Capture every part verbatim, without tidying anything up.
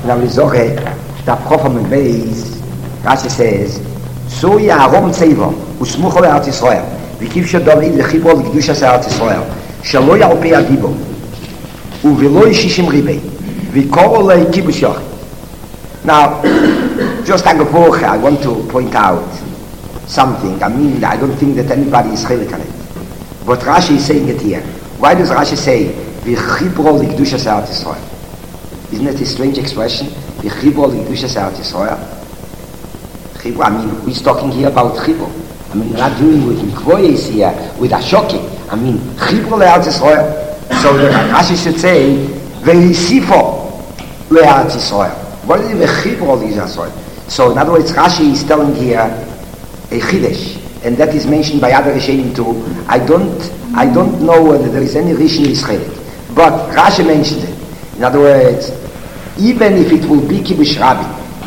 Now we say that Prophet Beis, Rashi says, "So Yaharom Tzeva usmucho le'Eretz Yisrael, v'kivshe David lechibro l'kedushas Eretz Yisrael, shelo yalpei adibo, u'velo yishishim ribei, v'koro le'kibush yochid." Now, just like a I want to point out something. I mean, I don't think that anybody is chelik on it. But Rashi is saying it here. Why does Rashi say, "V'chibro l'kedushas Eretz Yisrael"? Isn't it a strange expression? V'chibro l'kedushas Eretz Yisrael. I mean, we're talking here about chibro. I mean, we're not doing with mikvoyes here, with ashokim. I mean, chibro le'Eretz Yisrael. So the Rashi should say, "Ve'isifo le'Eretz Yisrael." What is the chibro le'Eretz Yisrael? So in other words, Rashi is telling here a chidesh, and that is mentioned by other Rishonim too. I don't, I don't know whether there is any Rishon Yisraelit, but Rashi mentioned it. In other words, even if it will be kibush rabbi,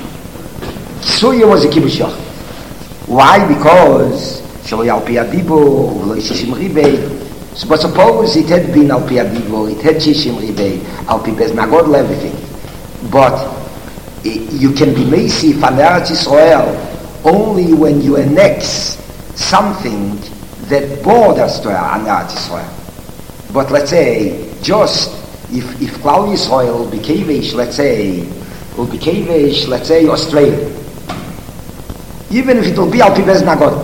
Ksuya was a kibush yochid. Why? Because shelo yalpei adibo v'lo yishishim ribei. So, but suppose it had been alpei adibo, it had shishim ribei, alpei bez magod everything. But it, you can be meisi from Eretz Yisrael only when you annex something that borders to Eretz Yisrael. But let's say just if if Klal Yisrael will be kavish, let's say will be kavish, let's say Australia. Even if it will be al pi bez nagod,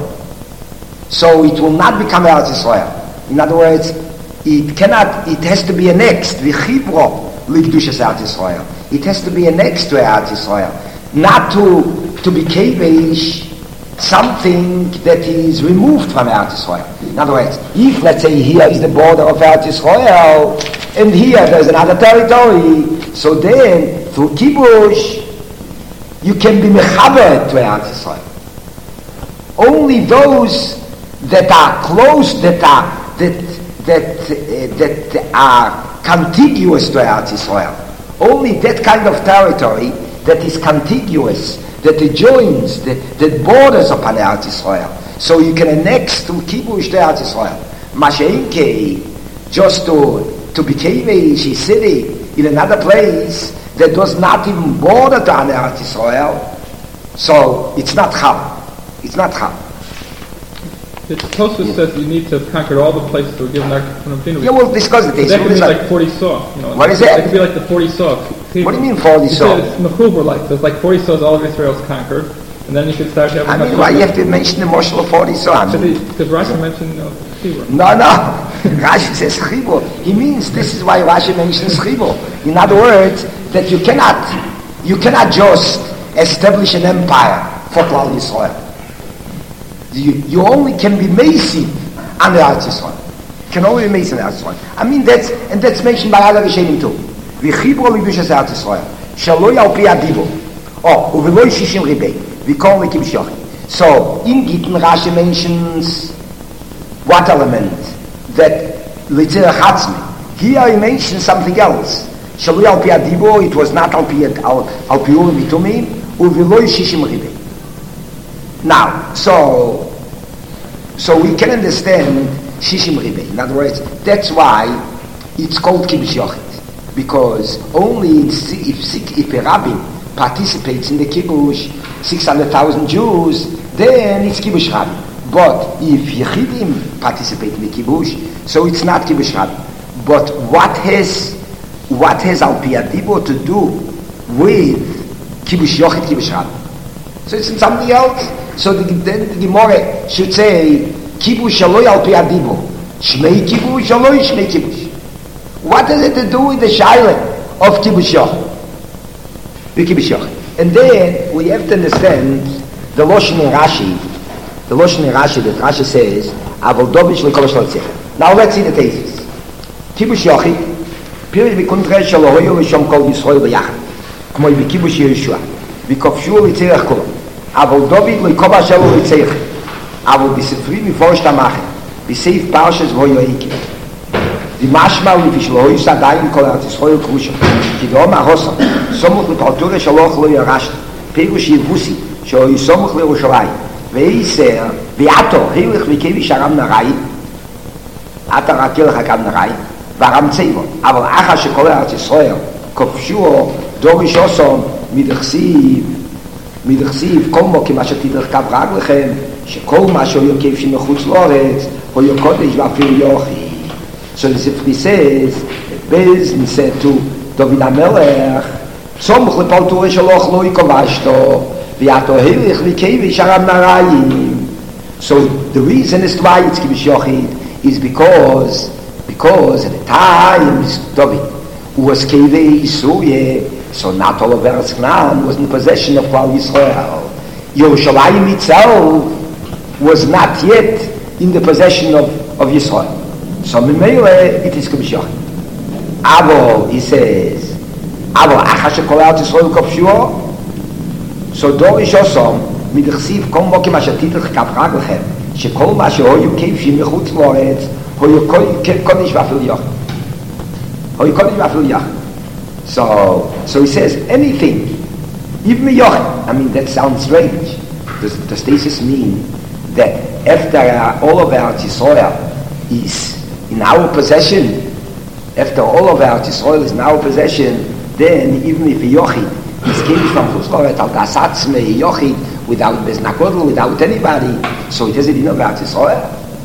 so it will not become Eretz Yisrael. In other words, it cannot. It has to be annexed. V'chibro l'kedushas Eretz Yisrael. It has to be annexed to Eretz Yisrael, not to to be kavish something that is removed from Eretz Yisrael. In other words, if let's say here is the border of Eretz Yisrael, and here there's another territory, so then through kibush you can be mechaber to Eretz Yisrael. Only those that are close, that are that that uh, that are contiguous to Eretz Yisrael, only that kind of territory that is contiguous, that adjoins, that, that borders upon Eretz Yisrael, so you can annex to kibush to Eretz Yisrael. Masha'inke, just to to be kavish, city in another place that does not even border to Eretz Yisrael, so it's not chal. It's not chal. The Tosfos says you need to have conquered all the places that were given out from Avinu. Yeah, we'll discuss it. That could be like forty saw. You know, what is it? It could be like the forty saw. What do you mean forty saw? It's mechuber like there's like forty saws all of Israel's conquered, and then you could start having. I mean, why you have to mention the Moshel of forty saw? Because Rashi mentioned uh, chibur. No, no. Rashi says chibur. He means this is why Rashi mentions chibur. In other words, that you cannot, you cannot just establish an empire for Klal Yisrael. You, you only can be Mason on the Eretz Yisrael. You can only be Mason on the Eretz Yisrael. I mean, that's, and that's mentioned by other Rishonim too. V'chibro l'kedushas Eretz Yisrael. Shelo yalpei adibo. Oh, u'velo yishishim ribei. V'koro l'kibush yochid. So, in Gittin, Rashi mentions what element? That l'tzirach hatzmi. Here he mentions something else. Shelo yalpei adibo, it was not alpei urim v'tumim, u'velo yishishim ribei. Now, so, so we can understand Shishim Ribei. In other words, that's why it's called Kibush Yochid. Because only if, if a rabbi participates in the Kibush, six hundred thousand Jews, then it's Kibush Rabbi. But if Yechidim participate in the Kibush, so it's not Kibush Rabbi. But what has, what has Al Pi Adibo to do with Kibush Yochid, Kibush Rabbi? So it's in something else. So the, then the Gemara should say, Kibush aloi al pi adibo. Shmei kibush aloi shmei kibush. What has it to do with the shaila of Kibush Yochid? The Kibush Yochid. And then we have to understand the Loshen in Rashi, the Loshen in Rashi that Rashi says, Avol dovish lekol shlotzeh. Now let's see the thesis. Kibush Yochid, Pirush b'kuntre shelo hoyo v'shom kol Yisrael b'yachad. K'moi b'kibush Yehoshua. V'kofshu l'tzirach kolom. אבל דוד לא יקובה שלו לצייך אבל בספרי מפורש תמחת בסעיף פרשס בו יועיקי דמשמע ולפי שלו יש עדיין כל ארץ ישראל כרושה כי דאום ההוסם סומך לפרטורה שלוח לא ירשת פירוש יבוסי שהוא יסומך לירושלים ואיסר ועתו הילך וכביש הרם נראי עתה רקל לך גם נראי והרם צייבו אבל אחר שכל ארץ ישראל כפשוע, דורש עושם, מדחסיב, מדחסיב, כל מוקי מה שתדרך קו רגלכם, שכל מה שהוא יוקיב שמחוץ לארץ, הוא יוקודש ואפילו יוכי. So the Sifri says, Bez said to David HaMelech, סומך לפלטורי שלוך לא יקובשתו, ויאתו הלך וכביש הרב נראים. So the reason is why it's Kibush Yochid is because, because at the time David was Kevei Yisuye, so not all of Eretz Canaan was in possession of Klal Yisrael. Yerushalayim itself was not yet in the possession of, of Yisrael. So Mimele, it is Kibush Yochid. Avo, he says, Avo, Acha shekol Eretz Yisrael kofshuo, so Dorish Osom, מדחסיב כל מוקם אשר תדרך כף רגלכם שכל מה שהיו כיפשים מחוץ לארץ היו קודש ואפילו יחד היו קודש ואפילו יחד so so he says anything even יחד I mean that sounds strange does, does this mean that after all of Eretz Yisrael is in our possession after all of Eretz Yisrael is in our possession then even if Yochid is came from Chutz al Gasatz me Yochid without Beznakodl, without anybody, so it doesn't know about Yisrael.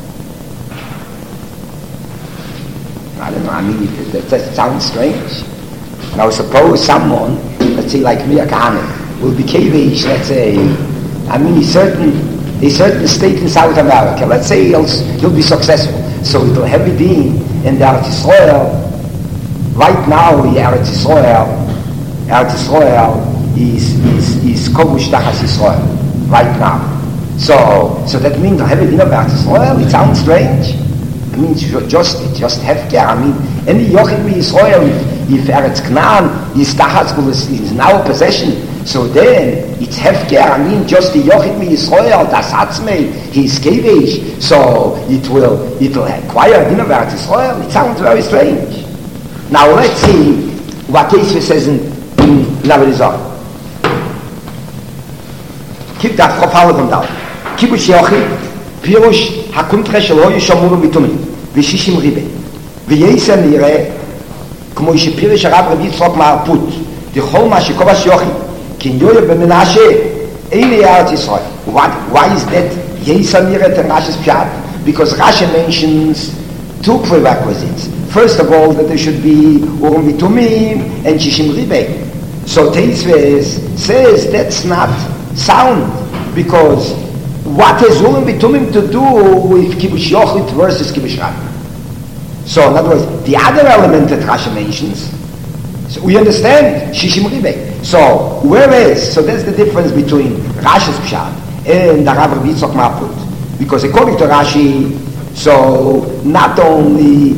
I don't know, I mean, it, that, that sounds strange. Now suppose someone, let's say like Mia Kahanim, will be Kevish, let's say, I mean, a certain, a certain state in South America, let's say he'll, he'll be successful, so it'll have it in, in the Eretz Yisrael, right now, the Eretz Yisrael, Eretz Yisrael, is is is kovush tachas Yisrael right now. So so that means to have it in about Yisrael. It sounds strange. It means just it just hefker. I mean any yochid mi Yisrael if, if Eretz Canaan is tachas is, is now possession. So then it's hefker. I mean just the yochid mi Yisrael das hatzmei he is kevish. So it will it will acquire in about Yisrael. It sounds very strange. Now let's see what Yisrael says in in Navirizah. Keep that Chofale from down. Kibush Yochid, Pirush Hakuntre Shelo Yishamuru Bitumin, Vishishim Ribe. V'yesem Yireh, Kmo Yishipirish Arab Rabbi Tzok Ma'arput, Dichol Ma Shikovash Yochid, Kin Yoye B'Menashe, Eile Eretz Yisrael. What? Why is that Yesem Yireh and Rashi's Pshat? Because Rashi mentions two prerequisites. First of all, that there should be Urim Bitumim and Shishim Ribe. So Teisves says that's not sound, because what has Urim Bitumim to do with Kibush Yochid versus Kibush Rabbi? So in other words, the other element that Rashi mentions, so we understand Shishim Ribe. So whereas, so that's the difference between Rashi's Pshat and the Rav Rabbi Yitzchak Ma'arput, because according to Rashi, so not only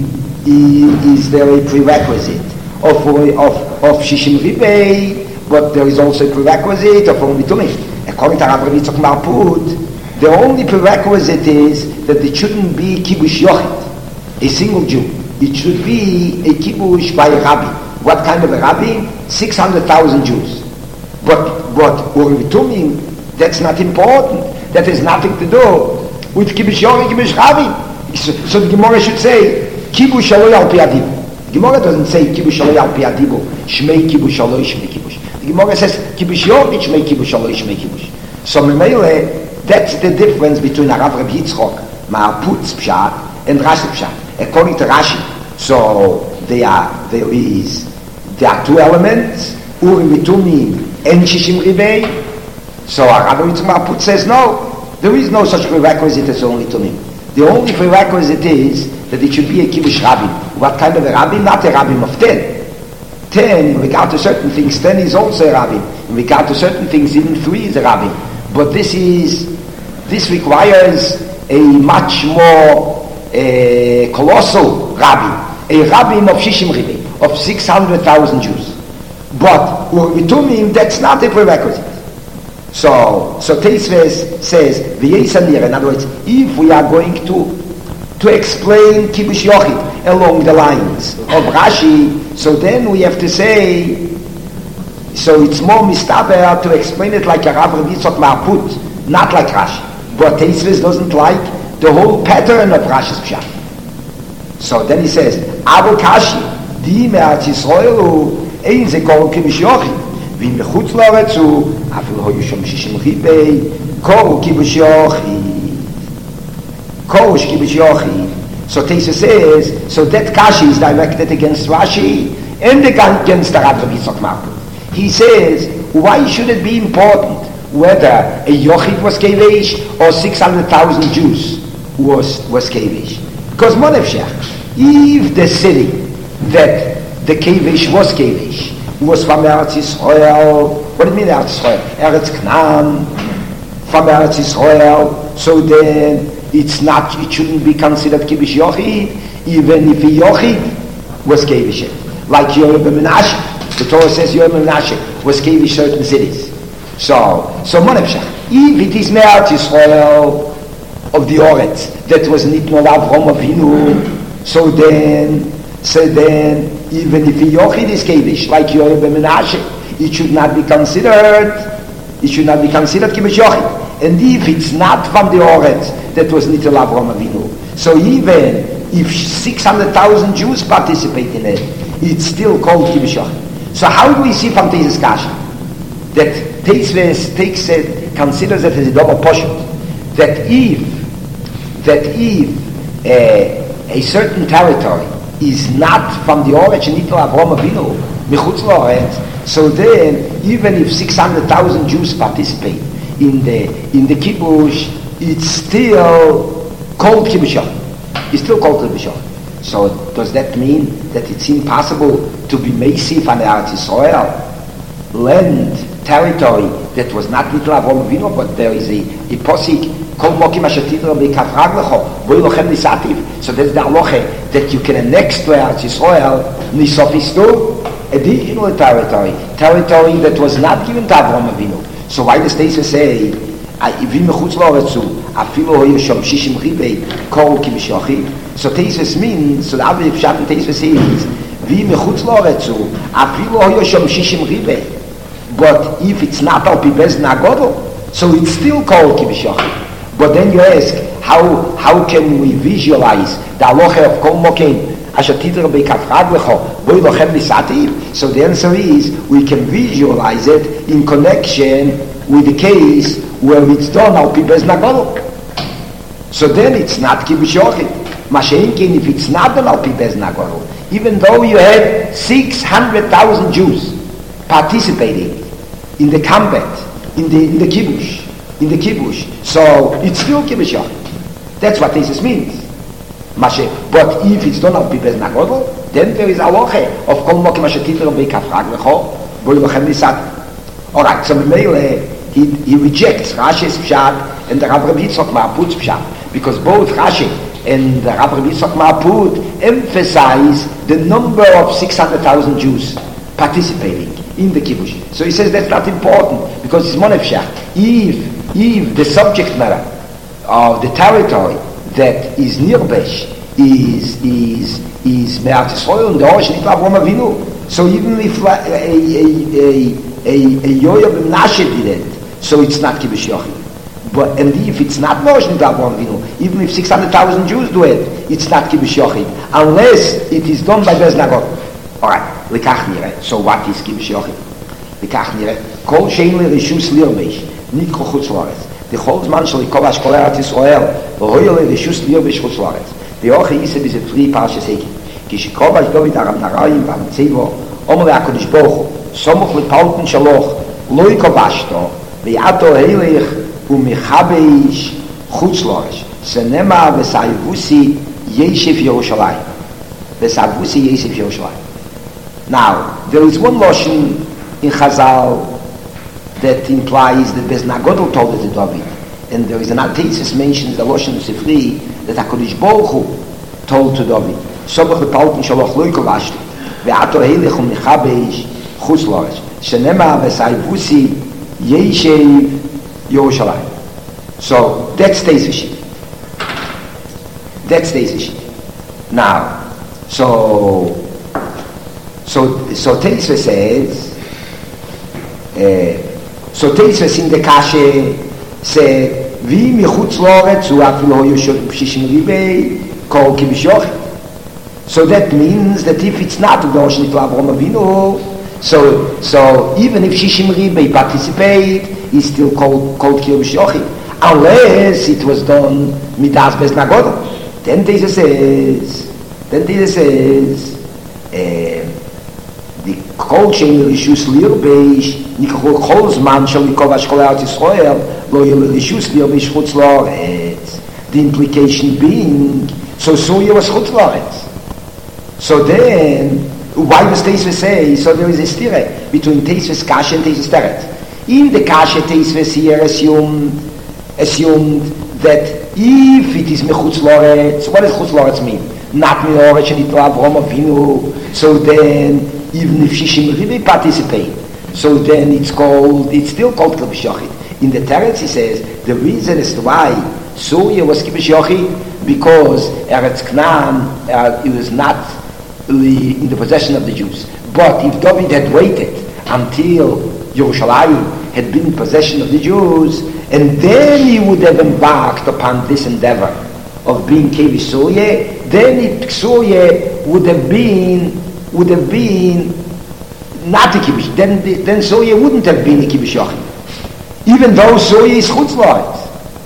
is there a prerequisite of of of Shishim Ribe, but there is also a prerequisite of Urim Bitumim. According to Rav Rabbi Yitzchak Ma'arput, the only prerequisite is that it shouldn't be Kibush Yochid, a single Jew. It should be a Kibush by a Rabbi. What kind of a Rabbi? six hundred thousand Jews. But but Urim Bitumim, that's not important. That has nothing to do with Kibush Yochid, Kibush Rabbi. So, so the Gemara should say, Kibush Aloi Al Pi Adibo. The Gemara doesn't say Kibush Aloi Al Pi Adibo, Shmei Kibush Aloi Shmei Kibush. The Gemara says Kibush Yochid, Shmei Kibush Aloi Shmei Kibush. So Memele, that's the difference between Rav Rabbi Yitzchak Ma'arput's Pshat and Rashi's Pshat. According to Rashi, so there are there is there are two elements, Urim Bitumim and Shishim Ribei. So Rav Rabbi Yitzchak Ma'arput says no, there is no such prerequisite as Urim Bitumim. The only prerequisite is that it should be a Kibush Rabbi. What kind of a Rabbi? Not a Rabbi of ten. Ten, in regard to certain things, ten is also a Rabbi. In regard to certain things, even three is a Rabbi. But this is, this requires a much more uh, colossal Rabbi. A Rabbi of Shishim Ribe, of six hundred thousand Jews. But Urim Bitumim, that's not a prerequisite. So, so Teisves says, V'yesanir, in other words, if we are going to to explain Kibush Yochid along the lines of Rashi, so then we have to say, so it's more mistaber to explain it like a Rav Rabbi Yitzchak Ma'arput, not like Rashi. But Teisves doesn't like the whole pattern of Rashi's Pshat. So then he says, Abu Kashi, Di Me'at Yisraelu, אין זה קורא כיבוש יוחד. ואם מחוץ לארץ הוא, אפילו היו שם שישים ריבי, קורא כיבוש יוחד. קורא כיבוש יוחד. So Teisa says, so that Kashi is directed against Rashi and against the Rabbi Yitzchak Malkus. He says, why should it be important whether a Yochid was Kevish or six hundred thousand Jews was, was Kevish? Because Monefshech, if the city that the Kevish was Kevish was from Eretz Yisrael, what do you mean Eretz Yisrael? Eretz Canaan, from Eretz Yisrael, so then it's not, it shouldn't be considered Kibush Yochid, even if a Yochid was Kevish. Like Yoram Menashe, the Torah says Yoram Menashe was Kevish certain cities. So, so Monefshach, if it is Me'at Yisrael of the Oretz that was Nitno Avram Avinu, so then, so then, even if a Yochid is Kevish, like Yoram Menashe, it should not be considered, it should not be considered Kibush Yochid. And if it's not from the Oretz that was Nitno Avram Avinu, so even if six hundred thousand Jews participate in it, it's still called Kibush Yochid. So how do we see from Teisus Kasha that Teisves takes it, considers it as a double portion, that if that if uh, a certain territory is not from the origin Nitno Avram Avinu, Michutz La'aretz, so then even if six hundred thousand Jews participate in the in the kibush, it's still called Kibush Yochid. It's still called Kibush Yochid. So does that mean that it's impossible to be Meisif on Eretz Yisrael, land, territory that was not Nitno Avram Avinu, but there is a, a posik, Kol Mokim Asher Tidra Beikaf Raglecho, Boi Lochem Nisativ. So that's the halacha that you can annex to Eretz Yisrael, Nisofistu, additional territory, territory that was not given to Avram Avinu. So why does Teisa say, if מחוץ לארץ הוא, אפילו היו שם שישים ריבי, קורא כיבוש יוחד? So Teisa means, so the Abba Pshat in Teisa says, ואם מחוץ לארץ הוא, אפילו היו שם שישים ריבי, but if it's not על פי בזן הגודל, so it's still called כיבוש יוחד. But then you ask, how, how can we visualize the halacha of כל מוקים, אשר תדרא בכף רגלך, בואי לכם ניסעתיו? So the answer is, we can visualize it in connection with the case where it's done al pi bez nagodol. So then it's not kibush yochid. Mashenkin, if it's not done al pi bez nagodol, even though you had six hundred thousand Jews participating in the combat, in the in the kibush, in the kibush, so it's still kibush yochid. That's what this means. Mashe, but if it's done al pi bez nagodol, then there is a halacha of kol mokim asher titro beikaf raglecho, boi lochem nisat. All right, so Mele, he, he rejects Rashi's Pshat and the Rabbi Yitzchak Ma'aput's Pshat, because both Rashi and the Rabbi Yitzchak Ma'aput emphasize the number of six hundred thousand Jews participating in the kibush. So he says that's not important, because it's Monefshach. If, if the subject matter of the territory that is Nirbesh is is is Me'at Yisrael and the Orish Nitno Avram Avinu, so even if a a a a, a Yoram Menashe did it, so it's not Kibush Yochid. But and if it's not Orish Nitno Avram Avinu, even if six hundred thousand Jews do it, it's not Kibush Yochid, unless it is done by Bez Nagod. All right, lekach nire. So what is Kibush Yochid? Lekach nire. Kol shein lerishus lirbesh, nit chutz la'aretz. The whole man shall yikovash kol Eretz Yisrael, v'hoyo lerishus lirbesh chutz la'aretz. The Oche Yiseb is a three parshas Heki. Kishikovash David Aram Narayim Vam Tzevo, Omer HaKadosh Baruch Hu, Somoch lepalten shaloch, lo yikovashto, v'yato heilech u'mechabesh chutz la'aretz. Senema v'sayvusi yeshiv Yerushalayim. V'sayvusi yeshiv Yerushalayim. Now, there is one lotion in Chazal that implies that Bez Nagodol told it to David, and there is an Tesis mentions the lotion of Sifri that HaKadosh Baruch Hu told to David, Somoch lepalten shaloch lo yikovashto, v'yato heilech u'mechabesh chutz la'aretz. Shenema v'sayvusi yeshiv Yerushalayim. So that stays the sheet. That stays the sheet. Now, so so so Teisva says, uh, so Teisva in the Kashe said, "Vi michutz la'aretz hu afilu hoyu shishim ribei kol kibush yochid." So that means that if it's not the Orish Nitno Avram Avinu, So, so even if Shishim Ribe participate, he's still called called Kirush Yochid, unless it was done Midas Bez Nagoda. Then Teza says, then Teza says, uh, the Kol Shein Rishus Lirbeish Nikol Kol Zman Shel Nikol Ashkol Eretz Yisrael Lo Yel Rishus Lirbeish Chutz La'aretz. The implication being, so Surya was Chutz La'aretz. So then, why does Teisva say, so there is a stire between Teisva's Kasha and Teisva's Teretz. In the Kasha, Teisva here assumed, assumed that if it is Mechutz La'aretz, what does Chutz La'aretz mean? Not Me'oretz and Itla Avraham Avinu. So then, even if Shishim Ribe participate, so then it's called, it's still called Kibush Yochid. In the Teretz he says, the reason as to why Surya was Kibush Yochid, because Eretz Canaan, uh, it was not in the possession of the Jews. But if David had waited until Yerushalayim had been in possession of the Jews, and then he would have embarked upon this endeavor of being Kibush Surya, then it, Surya would have been would have been not a Kibush. Then then Surya wouldn't have been a Kibush Yochid, even though Surya is Chutz La'aretz.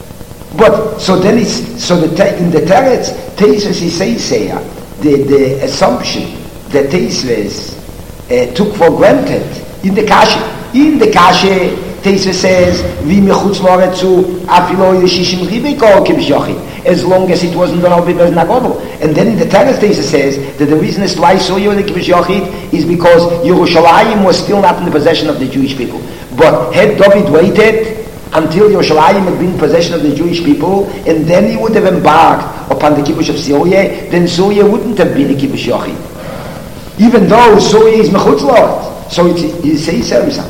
But so then it's so the in the Teretz Teisves he says here the the assumption that Teisves uh, took for granted in the Kasha. In the Kasha Teisves says vi mechutz la'aretzu afilo yeshishim ribe kol kibush yochid, as long as it wasn't done over bez nagodol. And then in the Teretz Teisves says that the reason as to why Surya the kibush yochid is because Yerushalayim was still not in the possession of the Jewish people. But had David waited until Yerushalayim had been in possession of the Jewish people, and then he would have embarked upon the Kibush of Surya, then Surya wouldn't have been a Kibush Yochid. Even though Surya is Mechutz La'aretz. So it's, he says so himself.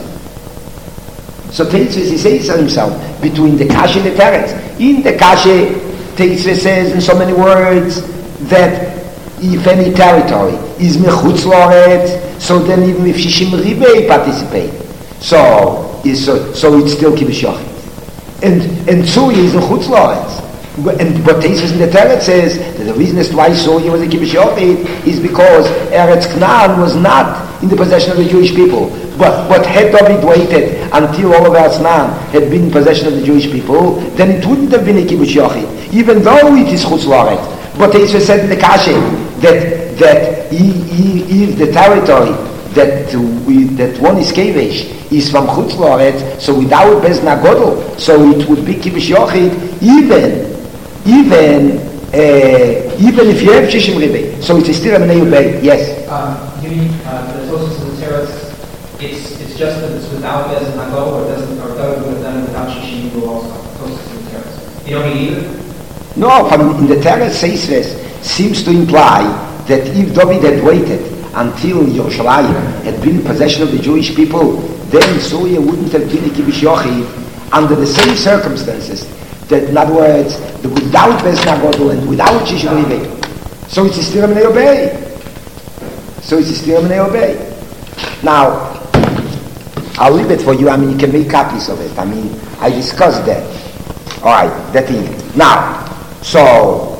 So Teisves, he says so himself, between the Kasha and the Teretz. In the Kasha, Teisves says in so many words, that if any territory is Mechutz La'aretz, so then even if Shishim Ribe participate, so, is, so, so it's still Kibush Yochid. And and Surya is a Chutz La'aretz. And but Teisves in the Teretz says that the reason as to why Surya was a Kibush Yochid is because Eretz Canaan was not in the possession of the Jewish people. But but had David waited until all of Eretz Canaan had been in possession of the Jewish people, then it wouldn't have been a Kibush Yochid, even though it is Chutz La'aretz. But Teisves said in the Kasha that that he, he, if the territory that we, that one is Kevesh is from Chutz La'aretz, so without Bez Nagodol, so it would be Kibush Yochid, even, even, uh, even if you have Shishim Ribe. So it's still a Menei Ubei. Yes? Um, you mean, uh, the Tosos of the Teretz, it's, it's just that it's without Bez Nagodol, or doesn't, or doesn't would have done it without Shishim Ribe also, Tosos of the Teretz. You don't mean either? No, from in the Teretz Seisves seems to imply that if David had waited until Yerushalayim had been in possession of the Jewish people, then Surya wouldn't have been a Kibush Yochid under the same circumstances. That, in other words, the without Bez Nagodol and without Shishim Ribe. So it's still a Menei Ubei. So it's still a Menei Ubei. Now, I'll leave it for you. I mean, you can make copies of it. I mean, I discussed that. All right, that thing. Now, so,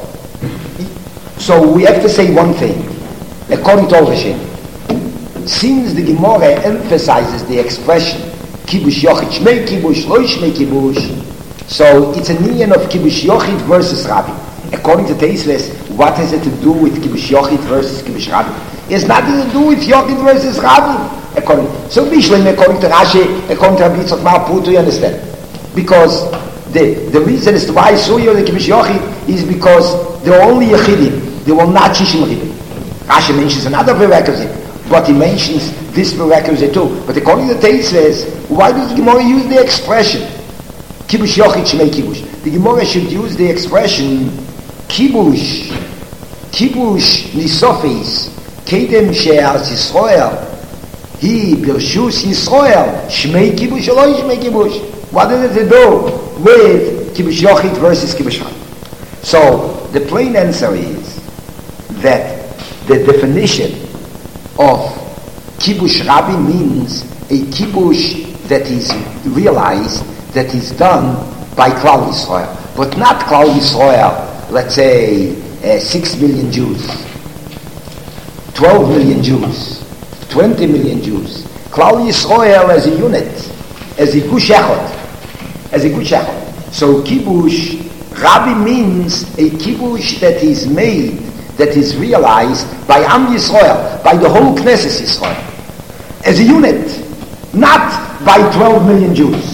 so we have to say one thing. According to Hashem, since the Gemara emphasizes the expression Kibush Yochid, Shmei Kibush, Lo Shmei Kibush, so it's an union of Kibush Yochid versus Rabbi. According to Teisves, what has it to do with Kibush Yochid versus Kibush Rabbi? It has nothing to do with Yochid versus Rabbi. According, so Bishlim, according to Rashi, according to Rabbi Yitzchak Mar Putu, you understand? Because the, the reason as to why Surya and Kibush Yochid is because they were only Yechidim, they were not Shishim Ribe. Rashi mentions another prerequisite, but he mentions this prerequisite too. But according to Teisves, why does the Gemara use the expression Kibush Yochid Shmei Kibush? The Gemara should use the expression Kibush, Kibush Nisofis, Kedem She'az Yisrael, He Birshus Yisrael, Shmei Kibush or Lo Shmei Kibush. What does it do with Kibush Yochid versus Kibush Rabbi? So the plain answer is that the definition of Kibush Rabbi means a Kibush that is realized, that is done by Klal Yisrael, but not Klal Yisrael, let's say uh, six million Jews, twelve million Jews, twenty million Jews. Klal Yisrael as a unit, as a gush echad, as a gush echad. So kibush, Rabbi means a kibush that is made, that is realized by Am Yisrael, by the whole Knesset Yisrael, as a unit, not by twelve million Jews.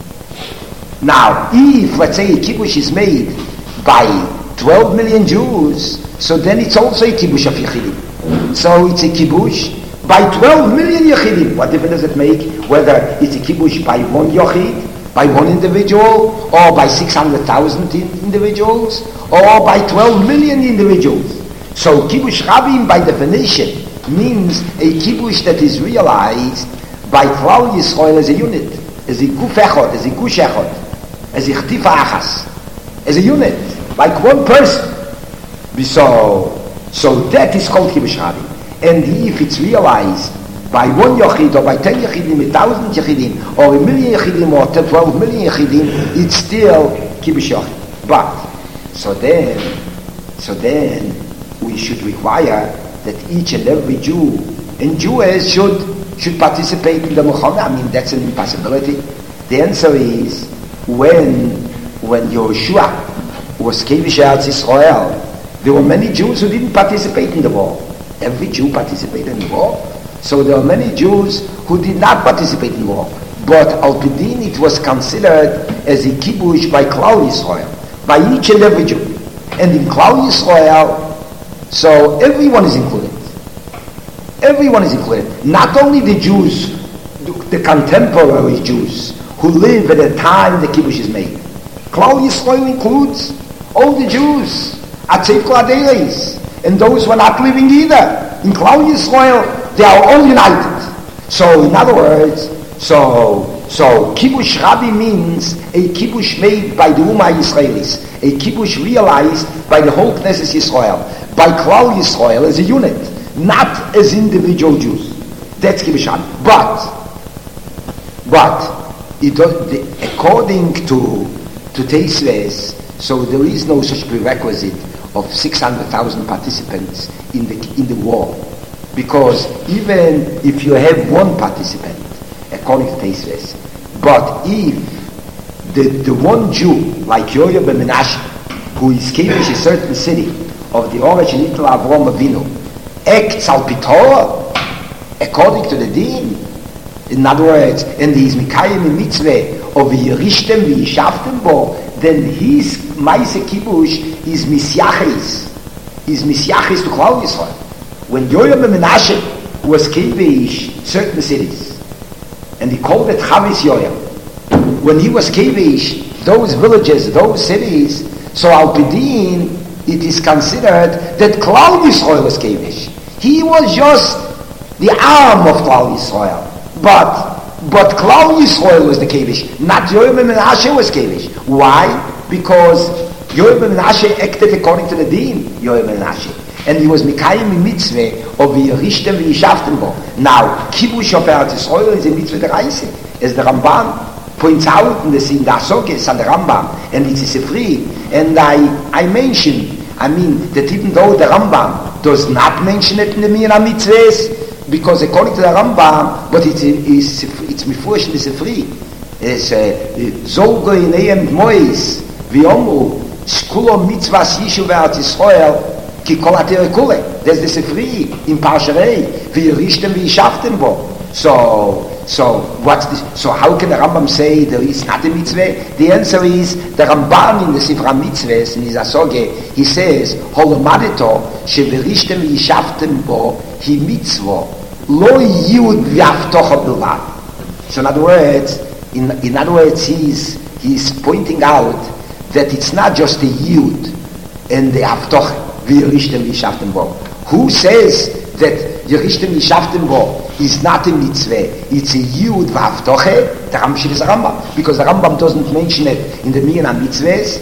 Now, if, let's say, a kibush is made by twelve million Jews, so then it's also a kibush of Yechidim. So it's a kibush by twelve million Yechidim. What difference does it make whether it's a kibush by one Yechid, by one individual, or by six hundred thousand individuals, or by twelve million individuals? So kibush Rabim, by definition, means a kibush that is realized by Klal Yisrael as a unit, as a guf echad, as a gush echad, as a chtifa achas, as a unit, like one person. So, so that is called kibush Rabim. And if it's realized by one Yachid, or by ten Yachidim, a thousand Yachidim, or a million Yachidim, or twelve million Yachidim, it's still kibush Yachid. But, so then, so then, we should require that each and every Jew and Jewess should should participate in the Muhammad. I mean, that's an impossibility. The answer is, when when Yehoshua was Kevish Eretz Israel, there were many Jews who didn't participate in the war. Every Jew participated in the war. So there were many Jews who did not participate in the war. But Al Pidin, it was considered as a kibush by Klal Yisrael, by each and every Jew. And in Klal Yisrael, so everyone is included. Everyone is included. Not only the Jews, the contemporary Jews, who live at the time the kibush is made. Klal Yisrael includes all the Jews, Atzei Kol Aderes, and those who are not living either. In Klal Yisrael, they are all united. So, in other words, so so kibush Rabbi means a kibush made by the Ummah Yisraelis, a kibush realized by the whole Knesset Yisrael, by Klal Yisrael as a unit, not as individual Jews. That's kibush Rabbi. But, but it, the, according to to Teisves, so there is no such prerequisite of six hundred thousand participants in the in the war, because even if you have one participant, according to Teisves, but if the the one Jew like Yoya ben Menashe, who is Kevish a certain city of the origin of Avraham Avinu, acts al pitorah according to the din, in other words, and he is mikayim in mitzvah of Yerishtem v'yishavtem bo, then his Maise Kibush is Misyachis, is Misyachis to Klal Yisrael. When Yoya ben Menashe was Kevish certain cities, and he called it Chavis Yoya, when he was Kevish those villages, those cities, so Al Pidin, it is considered that Klal Yisrael was Kevish. He was just the arm of Klal Yisrael, but But Klal Yisrael was the Kevish, not Yoya ben Menashe was Kevish. Why? Because Yoya ben Menashe acted according to the Din, Yoya ben Menashe. And he was Mikayim in mitzvah of Yerishtem v'yishavtem bo. Now, Kibush of Eretz Yisrael is a mitzvah deraisa, as the Rambam points out in the in the Asokes and the Rambam, and it's a free. And I I mentioned, I mean, that even though the Rambam does not mention it in the Mina mitzvahs, because according to the Rambam, but it's it's it's mifurish in the Sefri. It's Zogo Ineim Mois V'Yomru Shkulo Mitzvahs Yishuv Eretz Yisrael Ki Kol HaTorah Kule. There's the Sefri in Parsharei V'Yirishtem V'Yishavtem Bo. So so what's this? So how can the Rambam say there is not a mitzvah? The answer is the Rambam in the Sifra Mitzvahs in his Asoge, he says Holomadeto She'V'Yirishtem V'Yishavtem Bo Hi Mitzvah Lo Yud V'Avtocha Bilvad. So in other words, in, in other words, he's, he's pointing out that it's not just the Yud and the Avtocha, V'Yirishtem V'Yishavtem Bo. Who says that Yerishtem V'Yishavtem Bo is not a mitzvah, it's a Yud V'Avtocha? The Rambam is a Rambam, because the Rambam doesn't mention it in the Mina mitzvahs,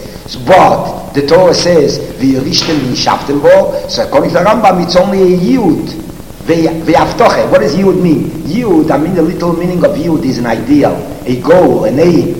but the Torah says V'Yirishtem V'Yishavtem Bo, so according to the Rambam, it's only a Yud. Ve'avtoche. What does Yud mean? Yud, I mean the little meaning of Yud is an ideal, a goal, an aim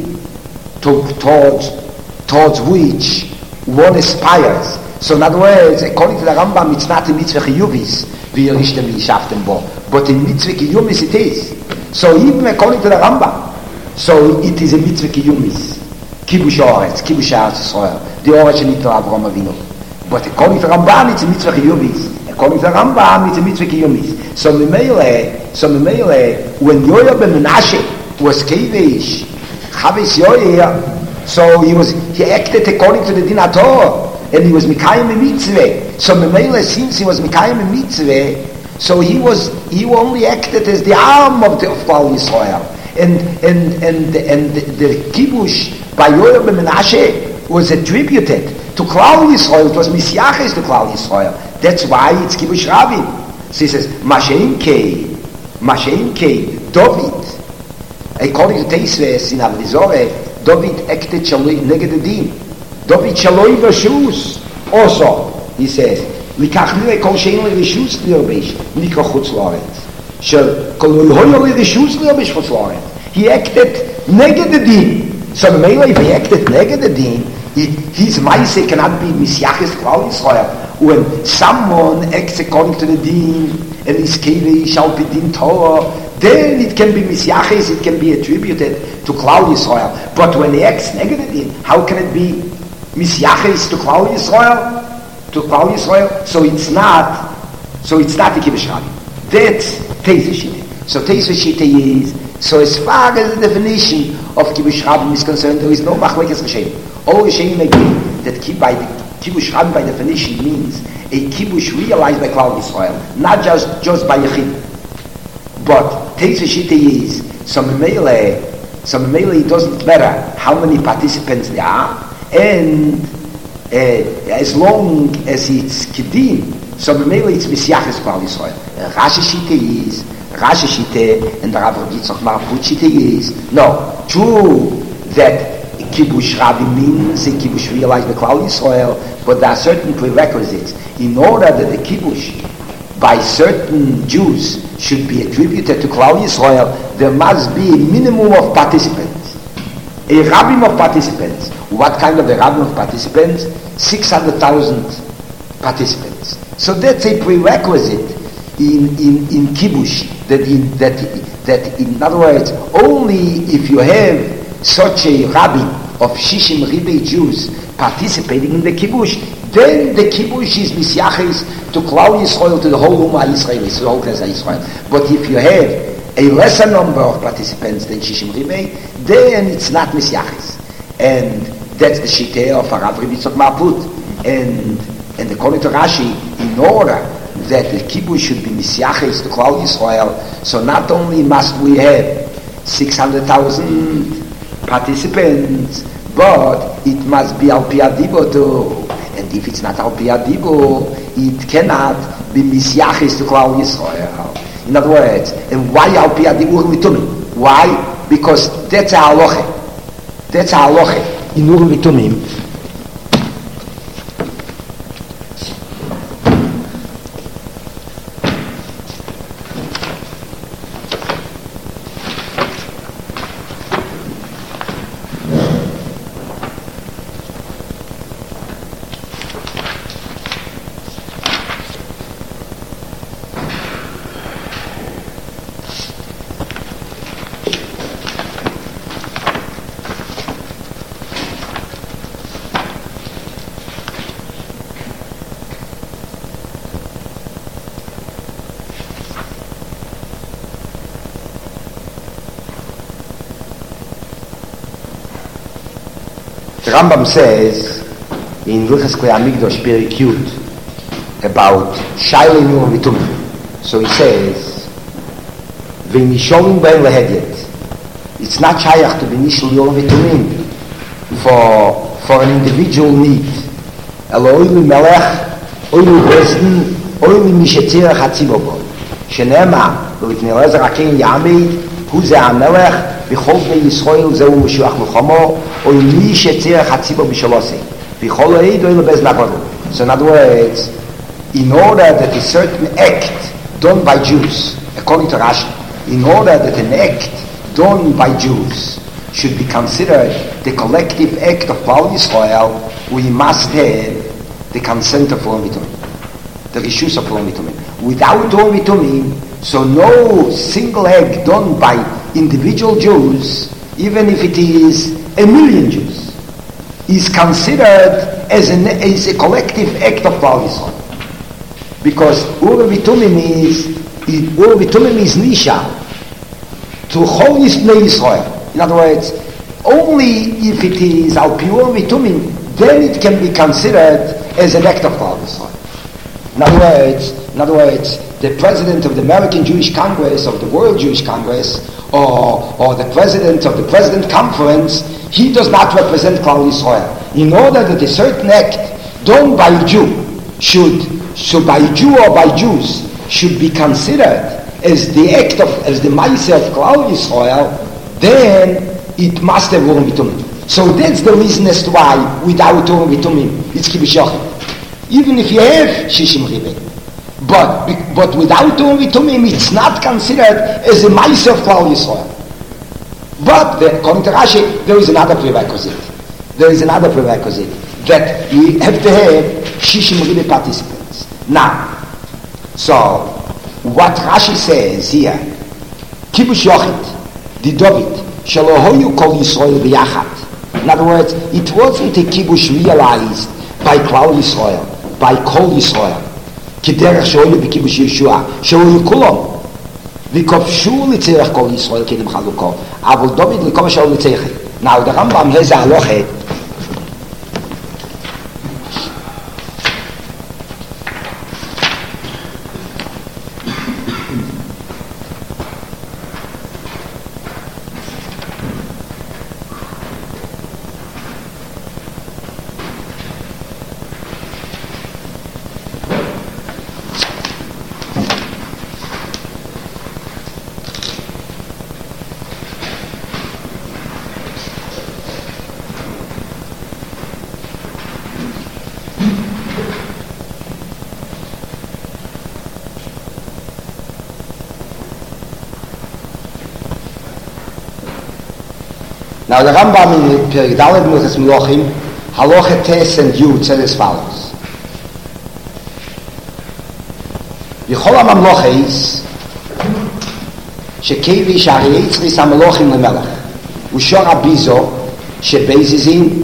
to, towards, towards which one aspires. So in other words, according to the Rambam, it's not a mitzvah chiyuvis, v'yirishtem v'yishavtem bo, but in mitzvah chiyuvis it is. So even according to the Rambam, so it is a mitzvah kiyumis. Kibush Oretz, Kibush Eretz, the Oretz Shenit Avraham Avinu. But according to Rambam, it's a mitzvah kiyumis. According to the Rambam, it's a mitzvah kiyumis. So Memele, so Memele, when Yoya ben Menashe was Kevish, Chavis Yoya, so he was, he acted according to the Din HaTorah, and he was Mikayim a mitzvah. So Memele, since he was Mikayim a mitzvah, so he was, he only acted as the arm of the of Klal Yisrael. And, and, and, and the, the Kibush by Yoya ben Menashe was attributed to Klal Yisrael. It was Misyaches to Klal Yisrael. That's why it's Kibush Rabin. So he says, Mashein Kei, Mashein Kei, David, according to Teisves in Avlizore, David acted Shaloi neged Din. David Shaloi Vashus. Also, he says, Likach nire kol shein l'rishus l'yorbesh, nikro chutz l'oretz. Shel kol hoyo l'rishus l'yorbesh chutz l'oretz. He acted neged Din. So Mela, if he acted neged Din, his Maise cannot be Misyaches Klal Yisrael. When someone acts according to the Din, and his Kevi shall be Din Torah, then it can be Misyaches, it can be attributed to Klal Yisrael. But when he acts neged Din, how can it be Misyaches to Klal Yisrael? To Klal Yisrael? So it's not, so it's not the Kibush Rabin. That's Teisah Shita. So Teisah Shita is, so as far as the definition of Kibush Rabin is concerned, there is no Machlekes Rishonim. All Rishonim agree that by the Kibush Rabin by definition means a Kibush realized by Klal Yisrael, not just, just by Yechid. But Teisah Shita is, so Memele, so Memele it doesn't matter how many participants there are, and uh, as long as it's Kedin, so Memele it's Misyaches Klal Yisrael. Rashi Shita is, Rashi Shita, and the Rav Yitzchak Marput Shita is, no, true that Kibush Rabin means a Kibush realized by Klal Yisrael, but there are certain prerequisites. In order that the Kibush by certain Jews should be attributed to Klal Yisrael, there must be a minimum of participants. A rabbin of participants. What kind of a rabbin of participants? six hundred thousand participants. So that's a prerequisite in, in, in Kibush, that in, that, that in other words, only if you have such a rabbin of Shishim Ribei Jews participating in the Kibush, then the Kibush is Misyaches to Klal Yisrael, to the whole Ummah Yisraelis, to the whole Knesset Yisrael. But if you have a lesser number of participants than Shishim Ribei, then it's not Misyaches. And that's the Shiteh of Arav Yitzchak Marput. And, and according to Rashi, in order that the Kibush should be Misyaches to Klal Yisrael, so not only must we have six hundred thousand participants, but it must be Al Pi Adibo too. And if it's not Al Pi Adibo, it cannot be Misyaches to Klal Yisrael. In other words, and why Al Pi Adibo Mitumim? Why? Because that's our halacha. That's our halacha. In Ur Mitumim, the Rambam says in Hilchos Klei Hamikdash Perek Yud about Shailei Nur Mitumim. So he says, "V'nisholim bein lehedyet." It's not shayach to be nishol Yor Mitumim for for an individual need. Elo oili melech, oili besden, oili mishetzirach hatzibo boy. Shenema v'lifnei Eliezer Hakein Yamid hu ze hamelech. בכל בני ישראל זהו משיח מלחמו, או מי שצריך הציבור בשלוסי. בכל העיד או לבז נברו. So in other words, in order that a certain act done by Jews, according to Rashi, in order that an act done by Jews should be considered the collective act of Klal Yisrael, we must have the consent of Urim Vitumim, the rishus of Urim Vitumim. Without Urim Vitumim, So no single act done by individual Jews, even if it is a million Jews, is considered as, an, as a collective act of Klal Yisrael. Because Ur Vitumim is, Ur Vitumim is Nisha to Chol Yisnei Yisrael. In other words, only if it is Al Pure Vitumim, then it can be considered as an act of Klal Yisrael. In other words, in other words, the president of the American Jewish Congress, of the World Jewish Congress, or, or the president of the President Conference, he does not represent Klal Yisrael. In order that a certain act done by a Jew should, so by a Jew or by Jews, should be considered as the act of, as the Ma'aseh of Klal Yisrael, then it must have Urim Vitumim. So that's the reason as to why without Urim Vitumim it's Kibush Yochid. Even if you have Shishim Ribei. But, but without Urim Vitumim it's not considered as a Ma'aseh of Klal Yisrael. But the, according to Rashi, there is another prerequisite. There is another prerequisite that we have to have Shishim Ribei participants. Now, so what Rashi says here, Kibush Yochid, the David, Shelo hoyu kol Yisrael b'yachad. In other words, it wasn't a kibush realized by Klal Yisrael, by Kol Yisrael. Kiderech shehoyu b'kibush Yeshua, shehoyu kulom. V'kofshu l'tzerech Kol Yisrael kedim chaluko. Avol David l'kom asher l'tzerech. Now the Rambam has a halacha. Now the Rambam in Perek Daled Milchas Melochim, Halacha Tes and Yud said as follows. V'chol ha-mamloches shekevi sh'ari yitzris ha-melochim lemelech u'shor ha-bizo shebezizin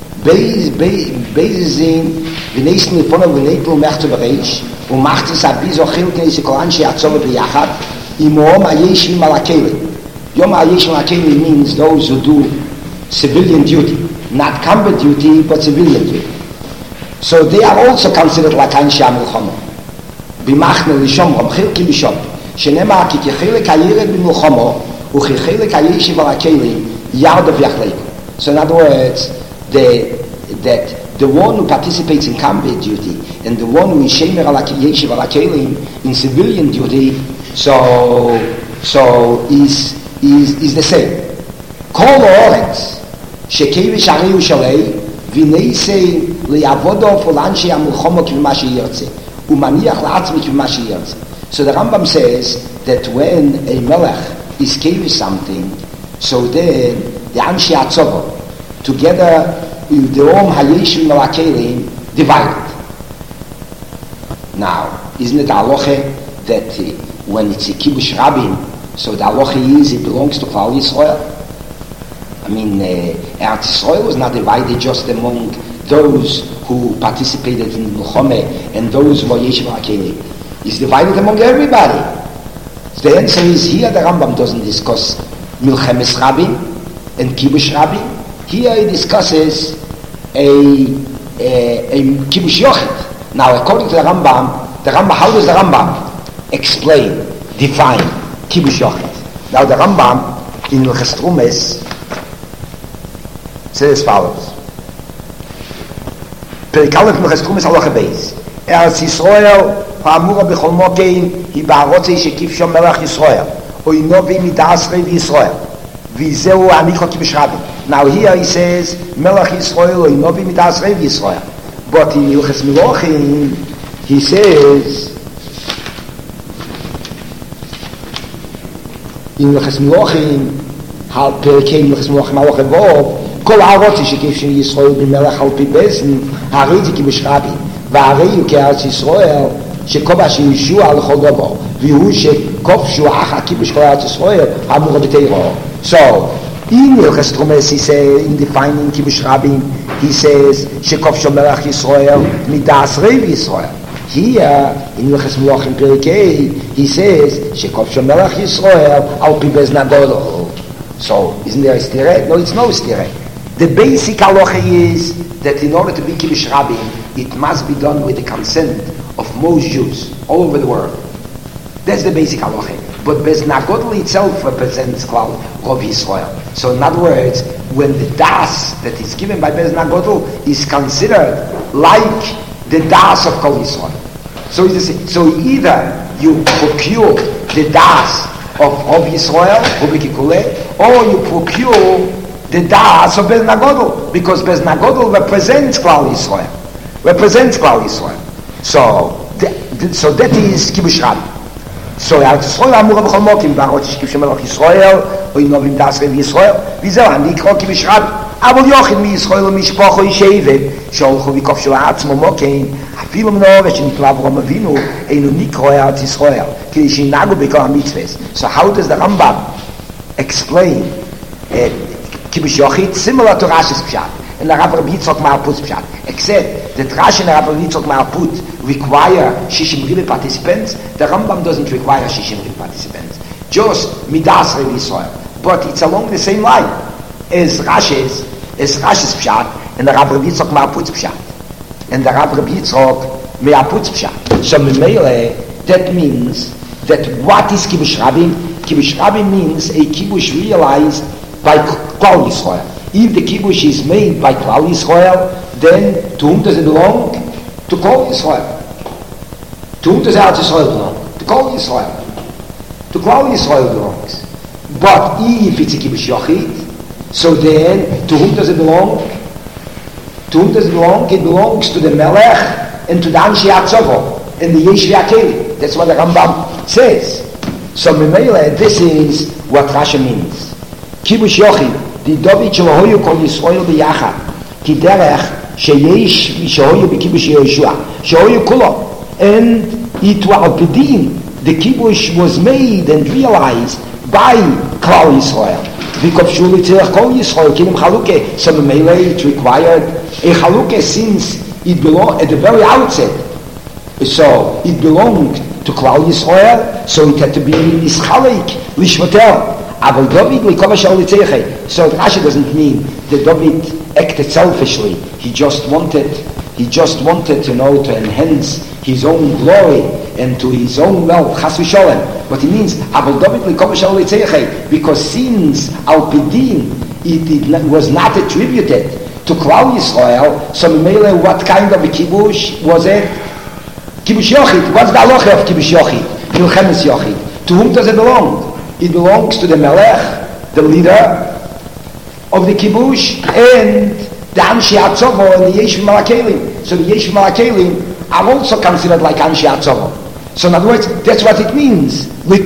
bezizin v'neisn lipono v'neitlu mechtu b'reish u'machtis ha-bizo chilkei sekol anshei hatzova b'yachad imoom ha-yeshvim al ha-kelim. Yom HaYeshim HaKeli means those who do civilian duty, not combat duty, but civilian duty. So they are also considered like Anshe HaMilchama. B'machne l'shomrom, chilki b'shom, shenemar ki kechilek hayired b'milchama, u'chilek hayeshiv HaKeli, yardav yachleiku. So in other words, the, that the one who participates in combat duty and the one who is shemer al yeshiv HaKeli in civilian duty, so, so is is is the same. Kol ha'oretz shekei v'sharei u'shalei v'neisei li'avodo f'lanshei ha'milchama k'v'ma she'yirtze u'maniach la'atzmi k'v'ma she'yirtze. So the Rambam says that when a melech is kei with something, so then the Anshe HaTzova together with the Om HaYeshivim HaKelim divided. Now, isn't it halacha that uh, when it's a kibush rabim, so the halacha is it belongs to Klal Yisrael? I mean, uh, Eretz Yisrael was not divided just among those who participated in Milchama and those who were Yeshiv HaKelim. It's divided among everybody. So the answer is here the Rambam doesn't discuss Milchemes Rabin and Kibush Rabin. Here he discusses a, a, a Kibush Yochid. Now according to the Rambam, the Rambam, how does the Rambam explain, define Kibush Yochid? Now the Rambam in Hilchos Trumas says as follows. Perek Aleph Hilchos Trumas halacha beis. Eretz Yisrael ha'amura b'chol mokein hi ba'arotzei shekif shom melech Yisrael oino v'midas reiv Yisrael v'zeu anicho Kibush Rabin. Now here he says melech Yisrael oino v'midas reiv Yisrael, but in Hilchos Melochim he says in Hilchos Melochim hal perkei Hilchos Melochim halacha vov kol ha'arotzei shekif shom Yisrael b'melech al pi bezen hareitzi Kibush Rabin והרי הוא כארץ ישראל שכובש ישוע לכל דבר, והוא שכובשו אח הכיבוש כל ארץ ישראל, אמור בתירו. So, in Hilchos Trumas, he says, in defining Kibush Rabim, he says, שכובשו מלך ישראל, מידס רב ישראל. Here, in Hilchos Melachim Perikei, he says, שכובשו מלך ישראל, על פי בזמן גודל. So, isn't there a stire? No, it's no stire. The basic halacha is that in order to be Kibush Rabim, it must be done with the consent of most Jews all over the world. That's the basic halacha. But Bez Nagodl itself represents Klal Rov Yisrael. So in other words, when the das that is given by Bez Nagodl is considered like the das of Kol Yisrael. So, so either you procure the das of Rov Yisrael, or you procure the das of Bez Nagodl, because Bez Nagodl represents Klal Yisrael. Represents Klal Yisrael. So, the, the, so that is Kibush Rabim. So Eretz Yisrael אמורה בכל מוקים, והראות שכיבוש מלך ישראל, או ינובים דס רב ישראל, וזהו, אני אקרוא כיבוש רבי. אבל יוחד מישראל ומשפחו ישבת, שהולכו וכובשו עצמו מוקים, אפילו מנהורת שנקרא אברהם אבינו, אינו נקרא ארץ ישראל, כדי שינהגו בכל המצוות. So how does the Rambam explain uh, כיבוש יוחד? Similar to Rashi's Pshat. And the Rav Rabbi Yitzchok Ma'aput's Pshat. Except that Rashi and the Rav Rabbi Yitzchok Ma'aput require Shishim Ribi participants. The Rambam doesn't require Shishim Ribi participants. Just Midas Revi Yisrael. But it's along the same line as Rashi's, as Rashi's Pshat and the Rav Rabbi Yitzchok Ma'aput's Pshat. And the Rav Rabbi Yitzchok Ma'aput's Pshat. So Memele, that means that what is Kibush Rabim? Kibush Rabim means a Kibush realized by Klal Yisrael. If the kibush is made by Klal Yisrael, then to whom does it belong? To Klal Yisrael. To whom does Eretz Yisrael belong? To Klal Yisrael. To Klal Yisrael belongs. But if it's a kibush yochid, so then to whom does it belong? To whom does it belong? It belongs to the Melech and to the Anshei Hatzovo and the Yesh V'Akeli. That's what the Rambam says. So Memele, this is what Rashi means. Kibush yochid. די דוד שלו היו כל ישראל ביחד כי דרך שיש שהיו בקיבוש יהושע שהיו כולו and it was bedin the kibush was made and realized by Klal Yisrael וכבשו לצריך כל ישראל כי הם חלוקה so ממילא it required a חלוקה since it belonged at the very outset so it belonged to Klal Yisrael so it had to be nischalik lishmatel אבל David לכל אשר לצריך so Rashi doesn't mean that David acted selfishly he just wanted he just wanted to know to enhance his own glory and to his own wealth chas v'sholem but he means אבל David לכל אשר לצריך because since al pidin it, it was not attributed to Klal Yisrael so Mele what kind of a kibush was it? Kibush Yochid. What's the halacha of Kibush Yochid? Milchemes Yochid. To whom does it belong? It belongs to the Melech, the leader of the Kibush, and the Anshei Hatzovo and the Yeshivim Malakelim. So the Yeshivim Malakelim are also considered like Anshei Hatzovo. So in other words, that's what it means.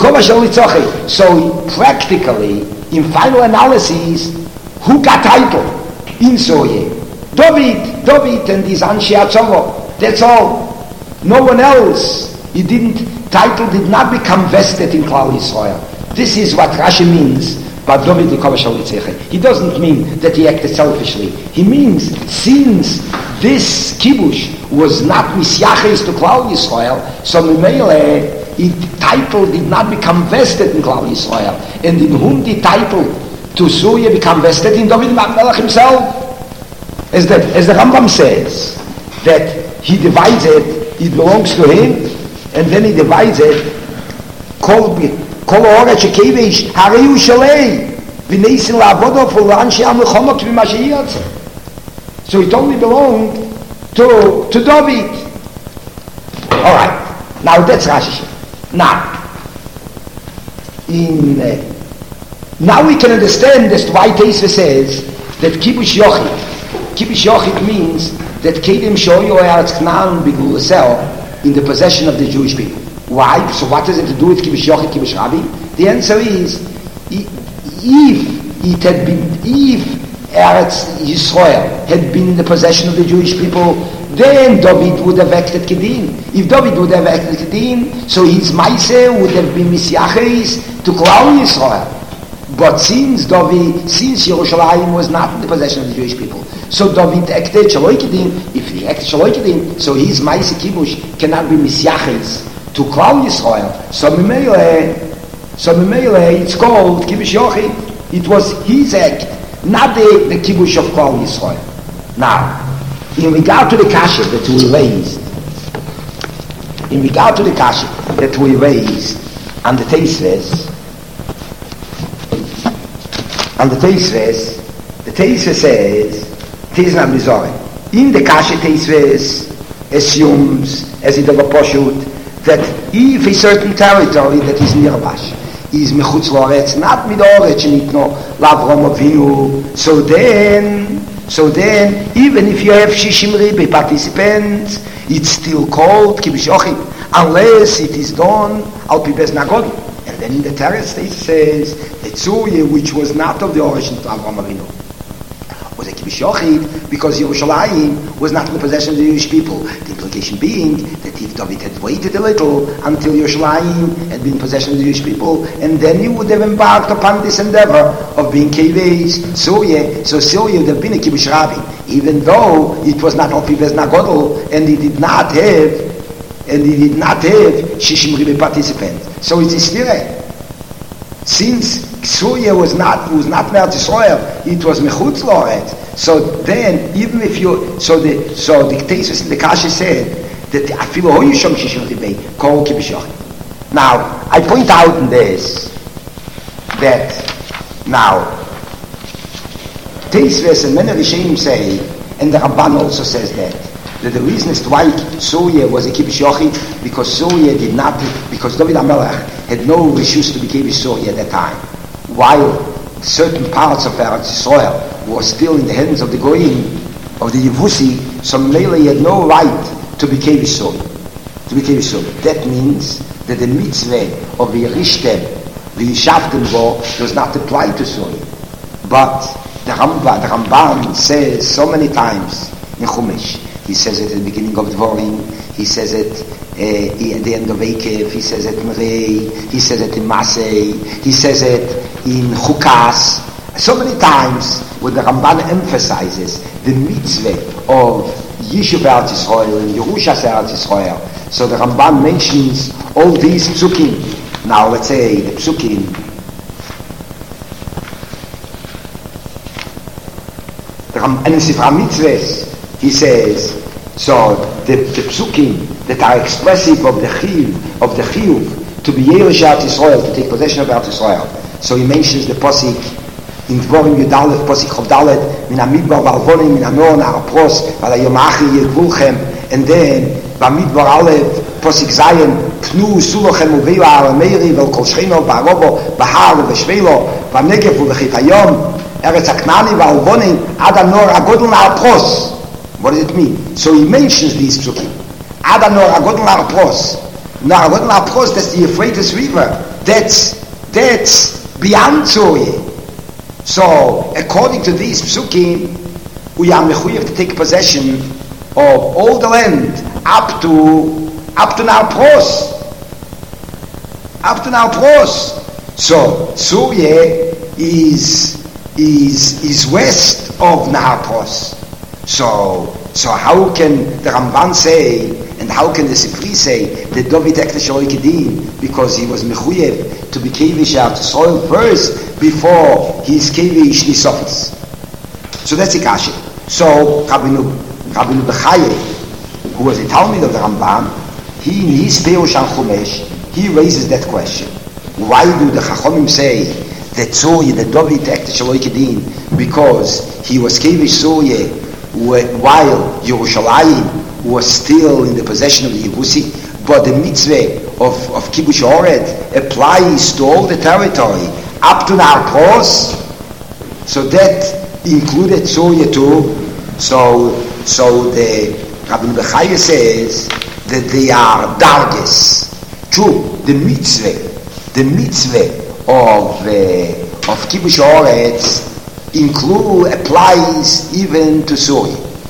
So practically, in final analysis, who got title in Soye? David, David and his Anshei Hatzovo. That's all. No one else. He didn't, title did not become vested in Klal Yisrael. This is what Rashi means by David L'Kol Asher L'Tzeichay. He doesn't mean that he acted selfishly. He means since this kibush was not misyaches to Klal Yisrael, so Memele, the title did not become vested in Klal Yisrael. And in whom the title to Surya become vested? In David Melech himself. As the, as the Rambam says, that he divides it, it belongs to him, and then he divides it, Kol כל האורץ שכיבש, הרי הוא שלי, וניסים לעבוד אותו לאנשי המלחמה כמה שהיא יוצא. So it only belonged to, to David. Alright, now that's Rashi. Now, in, uh, now we can understand as to why Teisva says that Kibush Yochid, Kibush Yochid means that Kedim Shoyo Eretz Knaan B'Gulasel in the possession of the Jewish people. Why? So what has it to do with Kibush Yochid, Kibush Rabbi? The answer is, if it had been, if Eretz Yisrael had been in the possession of the Jewish people then David would have acted Kedin. If David would have acted Kedin, so his Maise would have been Misyachis to Klal Yisrael. But since David, since Yerushalayim was not in the possession of the Jewish people, so David acted Shaloi Kedin. If he acted Shaloi Kedin, so his Maise Kibush cannot be Misyachis to Klal Yisrael. So Mimele, so Mimele, it's called Kibush Yochid. It was his act, not the, the Kibush of Klal Yisrael. Now, in regard to the kasha that we raised, in regard to the kasha that we raised, and the Teisves, and the Teisves, the Teisves says, Teisna Bizarre, in the kasha Teisves assumes, as it ever poshut, that if a certain territory that is nearby is mechutz loretz, not mid oretz shenitno l'Avram Avinu, so then, so then, even if you have shishim ribe participants, it's still called kibush yochid, unless it is done al pi bez nagod. And then in the teretz it says that Tzuye, which was not of the origin of Avram Avinu, was a kibush yochid because Yerushalayim was not in the possession of the Jewish people. The implication being that if David had waited a little until Yerushalayim had been in possession of the Jewish people, and then he would have embarked upon this endeavor of being kibush Tzuye, so Tzuye would have been a kibush rabbi, even though it was not al pi bez nagodol, and he did not have, and he did not have shishim ribe participants. So it is still. Since Tzuye was not was not Me'at Yisrael, it was Mechutz Loretz. So then, even if you so the so the Teisves in the Kasha said that Afilu Ho Yishom Shishim Ribei Kol Kibush Yochid. Now I point out in this that now Teisves and many Rishonim say, and the Ramban also says that that the reason is why Tzuye was a Kibush Yochid, because Tzuye did not, because David HaMelech had no rishus to be Kibush Tzuye at that time, while certain parts of Eretz Yisrael were still in the hands of the Goyim, of the Yevusi, so Mele had no right to be Kibush Tzuye, to be Kibush Tzuye. That means that the mitzvah of Yerishtem, the Yishavtem Bo, does not apply to Tzuye. But the Ramban, the Ramban says so many times in Chumash, he says it at the beginning of Dvorim, he says it uh, at the end of Ekev, he says it in Rei, he says it in Masei, he says it in Chukas. So many times when the Ramban emphasizes the mitzvah of Yishuv Eretz Yisrael and Yerushas Eretz Yisrael, so the Ramban mentions all these psukim. Now let's say the psukim, the Ram, and in Sifra Mitzvahs, he says, so the, the psukim that are expressive of the chiyuv, of the chiyuv to be Yerush Eretz Yisrael, to take possession of Eretz Yisrael. So he mentions the posik in Dvorim Yudalef, posik Chov Dalet, min hamidbar v'alvonim, min hanor na'arpros, v'al hayom achi yegvulchem, and then b'amidbar Aleph, posik Zayin, pnu sulochem uveyu ha'arameiri, v'al kol shchino, ba'arobo, b'har, v'shvelo, v'negev, v'chitayom, Eretz HaKnani, v'alvonim, ad hanor agodl na'arpros. What does it mean? So he mentions these psukim. Ada nor agodl arpros. Nor agodl arpros, that's the Euphrates River. That's, that's beyond Tzuye. So, according to these psukim, we are mechuyev to take possession of all the land up to, up to Narpros. Up to Narpros. So, Tzuye is, is, is west of Narpros. So, so how can the Ramban say, and how can the Sifri say that David acted Shaloi Kedin because he was mechuyev to be Kevish out to soil first before he is Kevish Nisofis? So that's Ikashi. So Rabbeinu Rabbeinu Bechaye, who was a Talmud of the Ramban, he in his Perush on Chumash, he raises that question. Why do the Chachomim say that Tzuye, that David acted Shaloi Kedin because he was Kevish Tzuye while Yerushalayim was still in the possession of the Yevusi, but the mitzvah of, of Kibush Ored applies to all the territory up to Narpros, so that included Tzuye too. So, so the Rabbi Bechaye says that they are darges. True, the mitzvah, the mitzvah of uh, of Kibush Oretz include applies even to Tzuye,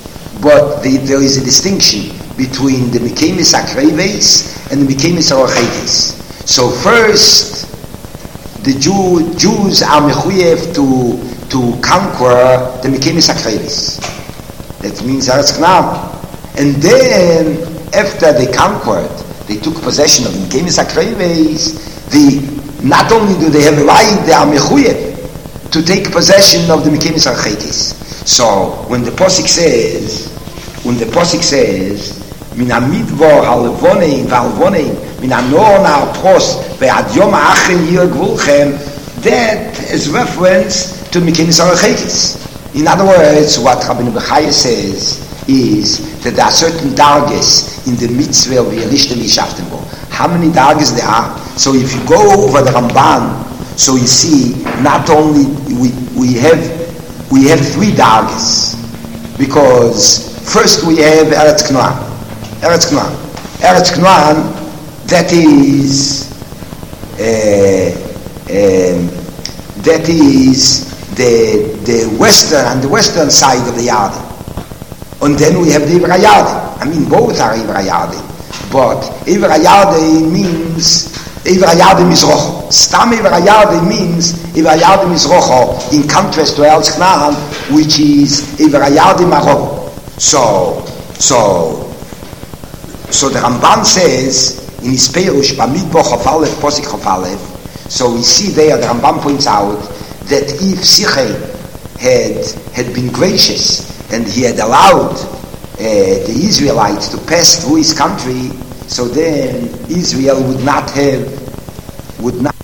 but the, there is a distinction between the Mikemis Akreves and the Mikemis Arachetes. So first, the Jew, Jews are mechuyev to, to conquer the Mikemis Akreves. That means Eretz Canaan. And then, after they conquered, they took possession of the Mikemis Akreves, the, not only do they have a right, they are mechuyev to take possession of the Mikemis Arachetes. So, when the Posik says, when the Posik says, Min ha-midvor ha-levonein va-levonein Min ha-nor na-artros ve'ad yom ha'achim yir gvulchem, that is reference to Mikemis Arachetes. In other words, what Rabbeinu Bechaya says is that there are certain darges in the mitzvah of Yerishtem Yishaftem. How many darges there are? So if you go over the Ramban, so you see not only we we have we have three darges, because first we have Eretz Canaan. Eretz Canaan. Eretz Canaan, that is, uh, um, that is the the western and the western side of the Yarden. And then we have the Iver HaYarden. I mean, both are Iver HaYarden. But Iver HaYarden means Iver HaYarden Mizrocho. Stam Iver HaYarden means Iver HaYarden Mizrocho, in contrast to Eretz Canaan, which is Iver HaYarden Marov. So, so, So the Ramban says in his Perush, Bamidbo Chof Aleph, Posik Chof Aleph, so we see there, the Ramban points out that if Sichei had, had been gracious and he had allowed uh, the Israelites to pass through his country, so then Israel would not have, would not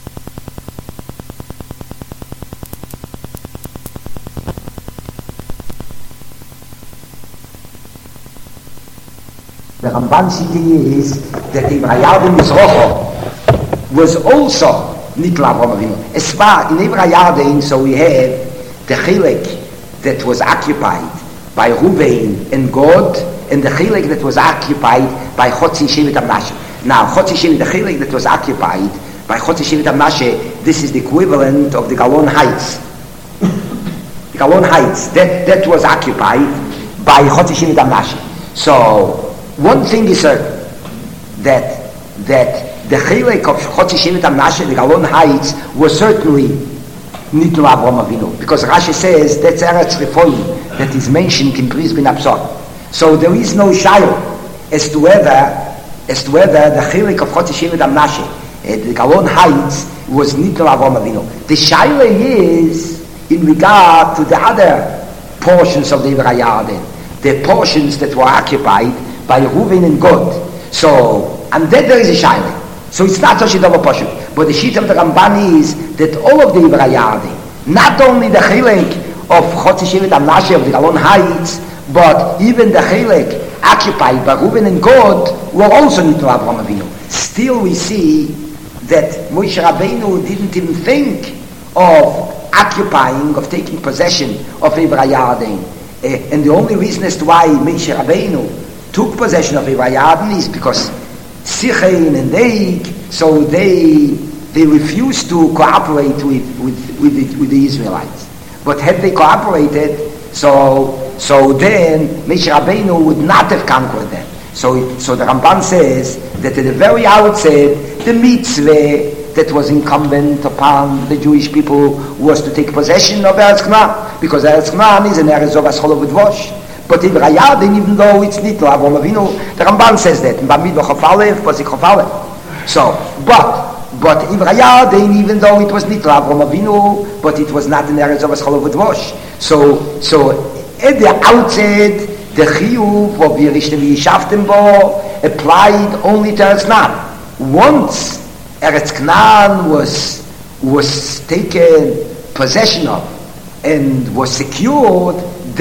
The Ramban city is that Iver HaYarden Mizrocho was also Nitla Avraham Avinu. As far in Iver HaYarden, so we have the Chilek that was occupied by Ruvain and Gad, and the Chilek that was occupied by Chotzi Shevet Amnashe. Now, Chotzi Shevet, the Chilek that was occupied by Chotzi Shevet Amnashe, this is the equivalent of the Galon Heights. The Galon Heights, that, that was occupied by Chotzi Shevet Amnashe. So, one thing is certain, that that the chilek of Chotzi Shevet Amnashe, the Galon Heights, was certainly Nitnu Avraham Avinu, because Rashi says that's Eretz Refoim that is mentioned in Bris Bin Absor. So there is no shayla as to whether as to whether the chilek of Chotzi Shevet Amnashe, uh, the Galon Heights, was Nitnu Avraham Avinu. The shayla is in regard to the other portions of the Iver HaYarden, the portions that were occupied by Reuven and Gad. So, and then there is a shayla. So it's not such a double portion. But the sheet of the Ramban is that all of the Iver HaYarden, not only the chilek of Chotzi Shevet Amnashe of the Galon Heights, but even the chilek occupied by Reuven and Gad were also Nitnu Avraham Avinu. Still we see that Moshe Rabbeinu didn't even think of occupying, of taking possession of Iver HaYarden. Uh, and the only reason as to why Moshe Rabbeinu took possession of Iver HaYarden is because Sichein and Eig, so they they refused to cooperate with with with the, with the Israelites. But had they cooperated, so so then Moshe Rabbeinu would not have conquered them. So so the Ramban says that at the very outset, the mitzvah that was incumbent upon the Jewish people was to take possession of Eretz Canaan, because Eretz Canaan is an Eretz of Aschol V'Dvosh. But Iver HaYarden, even though it's Nitnu Avraham Avinu, the Ramban says that in Bamidbar Chof Aleph, Posik Chof Aleph. So, but but Iver HaYarden, even though it was Nitnu Avraham Avinu, but it was not an Eretz of Aschol V'Dvosh. So so at the outset, the Chiyuv of Yerishtem Yishaftem Bo applied only to Eretz Canaan. Once Eretz Canaan was was taken possession of and was secured,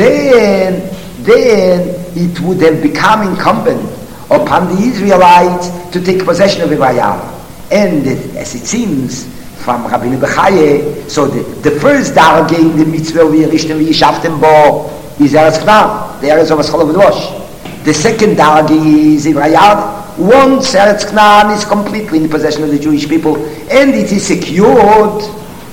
then then it would have become incumbent upon the Israelites to take possession of Iver HaYarden. And it, as it seems from Rabbeinu Bechaya, so the, the first darge in the mitzvah of Yerishtem Yishaftem Bo is Eretz Canaan, the Eretz of Aschol V'Dvosh. The second darge is Iver HaYarden. Once Eretz Canaan is completely in the possession of the Jewish people and it is secured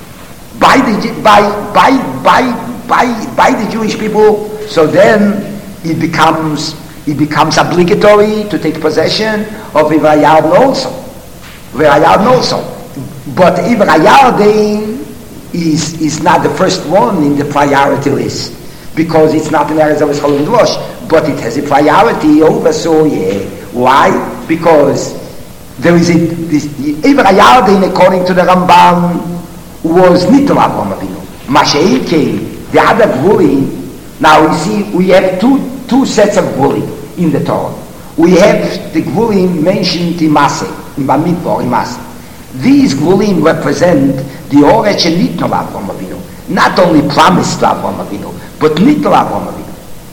by the by by by by by the Jewish people, so then it becomes it becomes obligatory to take possession of Ivra Yarden also. Ivra Yarden also. But Ivra Yarden is, is not the first one in the priority list, because it's not in Eretz Avos Cholon Dvosh, but it has a priority over Soye. Why? Because there is a, this, Ivra Yarden, according to the Ramban, was Nitol Avraham Avinu. Mashiach came, the other Gvulim. Now you see, we have two two sets of Gvulim in the Torah. We have the Gvulim mentioned in Maseh, in Bamidbar, in Maseh. These Gvulim represent the Orech and Nitol Avraham Avinu. Not only promised to Avraham Avinu, but Nitol Avraham Avinu.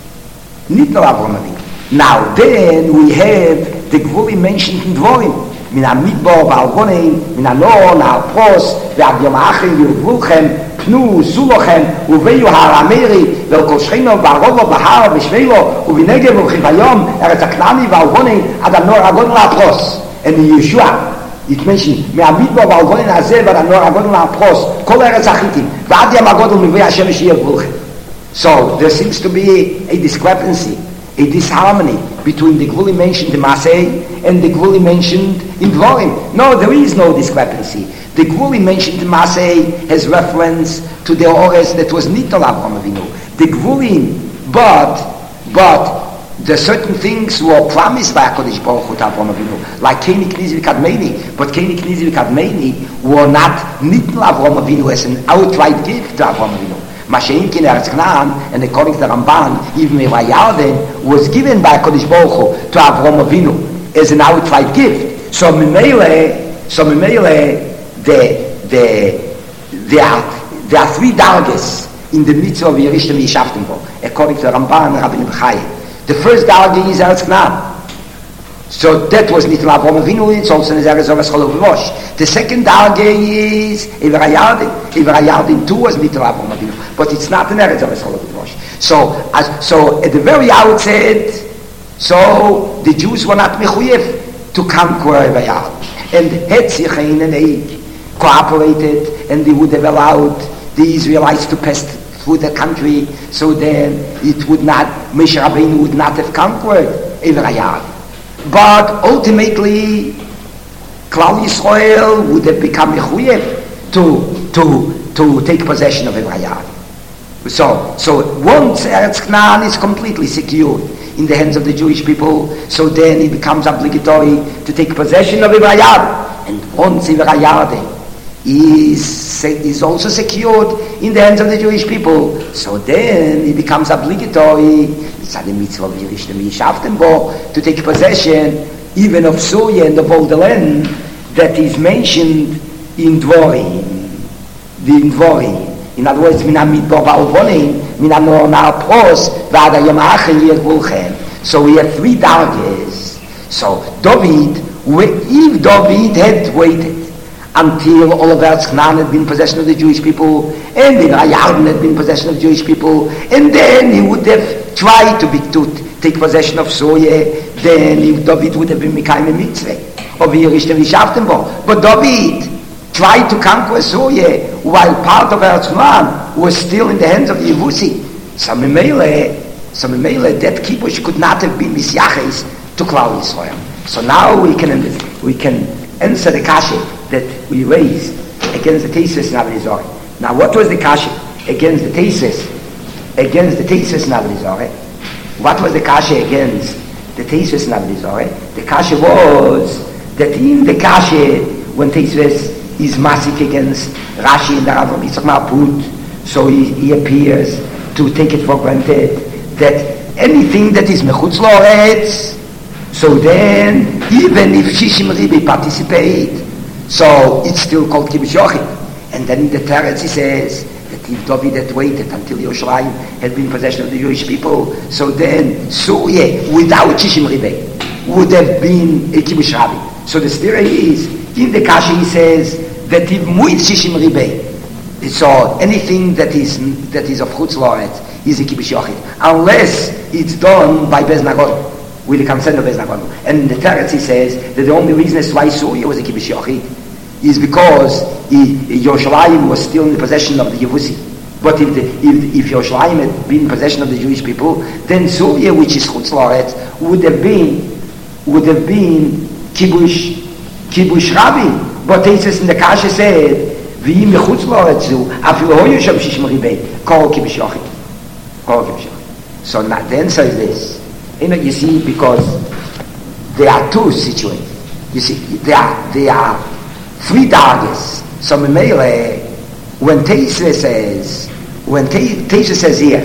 Nitol Avraham Avinu. Now then we have the Gvulim mentioned in Dvorim. מן המדבר והאלגונים, מן הנור, מהפרוס, ועד יום האחרי ויובולכם, פנו, זו לכם, וביו הרמרי, ולכל שכינו, והרובו, בהר, ושבילו, ובנגב, ובחיביום, ארץ הכנעני והאלגונים, עד הנור הגודל להפרוס. And Yeshua, it mentioned, מהמדבר והאלגונים הזה, ועד הנור הגודל להפרוס, כל ארץ החיתים, ועד ים הגודל מביא השמש יבולכם. So, there seems to be a discrepancy, a disharmony between the Gvulim mentioned in Maseh and the Gvulim mentioned in Dvorim. No, there is no discrepancy. The Gvulim mentioned in Maseh has reference to the Ores that was Nitol Avraham Avinu. The Gvulim, but, but, the certain things were promised by HaKadosh Baruch Hu to Avraham Avinu, like Keni Knizi V'Kadmeni, but Keni Knizi V'Kadmeni were not Nitol Avraham Avinu as an outright gift to Avraham Avinu. Mashiach in Eretz Canaan, and according to the Ramban, even Ivra Yarden was given by HaKadosh Baruch Hu to Avraham Avinu as an outright gift. So Mimele, so Mimele, the, the, there are, there are three dargis in the mitzvah of Yerishtem Yishaftim Bo, according to the Ramban and Rabbi Nebuchai. The first dargi is Eretz Canaan. So that was Nitol Avraham Avinu, it's also in the Eretz Avos Cholon Dvosh. The second dargi is Ivra Yarden. Ivra Yarden too was Nitol Avraham Avinu, but it's not in Eretz Avos Cholon Dvosh. So, as, so at the very outset, so the Jews were not mechuyev to conquer Ivra Yarden. And Hetzichain and Eik cooperated, and they would have allowed the Israelites to pass through the country, so then it would not, Moshe Rabbeinu would not have conquered Ivra Yarden. But ultimately, Klal Yisrael would have become mechuyev to to to take possession of Ivra Yarden. So, so once Eretz Canaan is completely secured in the hands of the Jewish people, so then it becomes obligatory to take possession of Ivra Yarden. And once Ivra Yarden is is also secured in the hands of the Jewish people, so then it becomes obligatory. It's a mitzvah of Yerishtem Yishaftem Bo to take possession even of Soya and of all the land that is mentioned in Dvorim. The in Dvorim. In other words, min hamidbar va'alvonim, min hanor na'apros, v'ad hayom ha'achar yirvulchem. So we have three dargis. So David, if David had waited until all of Eretz Canaan had been in possession of the Jewish people, and Ivra Yarden had been in possession of the Jewish people, and then he would have tried to be to take possession of Soye, then if David would have been Mekayim a mitzvah of Yerishtem Yishaftem Bo. But David tried to conquer Soye while part of Eretz Canaan was still in the hands of the Yevusi. So Memele, so Memele, that kibush could not have been Misyaches to Klal Yisrael. So now we can we can answer the kasha that we raised against the thesis in Avodah Zarah. Now, what was the kasha against the thesis? Against the thesis in Avodah Zarah? What was the kasha against the thesis in Avodah Zarah? The kasha was that in the kasha, when thesis is masik against Rashi and the Rav Yitzchak Ma'aput, so he, he appears to take it for granted that anything that is mechutz la'aretz, so then even if Shishim Ribi participate, so it's still called Kibush Yochid. And then in the Teretz he says that if David had waited until Yerushalayim had been in possession of the Jewish people, so then Surya without Shishim Ribi would have been a Kibush Rabbi. So the story is, in the Kasha he says that if Muid Shishim Ribi, so anything that is that is of Chutz La'aretz is a Kibush Yochid, unless it's done by Bez Nagod, with the consent of Bez Nagod. And in the Teretz he says that the only reason is why Surya was a Kibush Yochid is because he, Yerushalayim was still in the possession of the Yevusi. But if the, if, if Yerushalayim had been in possession of the Jewish people, then Syria, which is Chutz La'aretz, would have been would have been Kibush Kibush Rabin. But Tesis in the Kasha said, "V'im mechutz la'aretz zu, afilu hoyu sham shishim ribei, kol kibush yochid, kol kibush yochid." So now the answer is this. You know, you see, because there are two situations. You see, there are there are three dargis. So Memele, when Tesis says, when Tesis says here,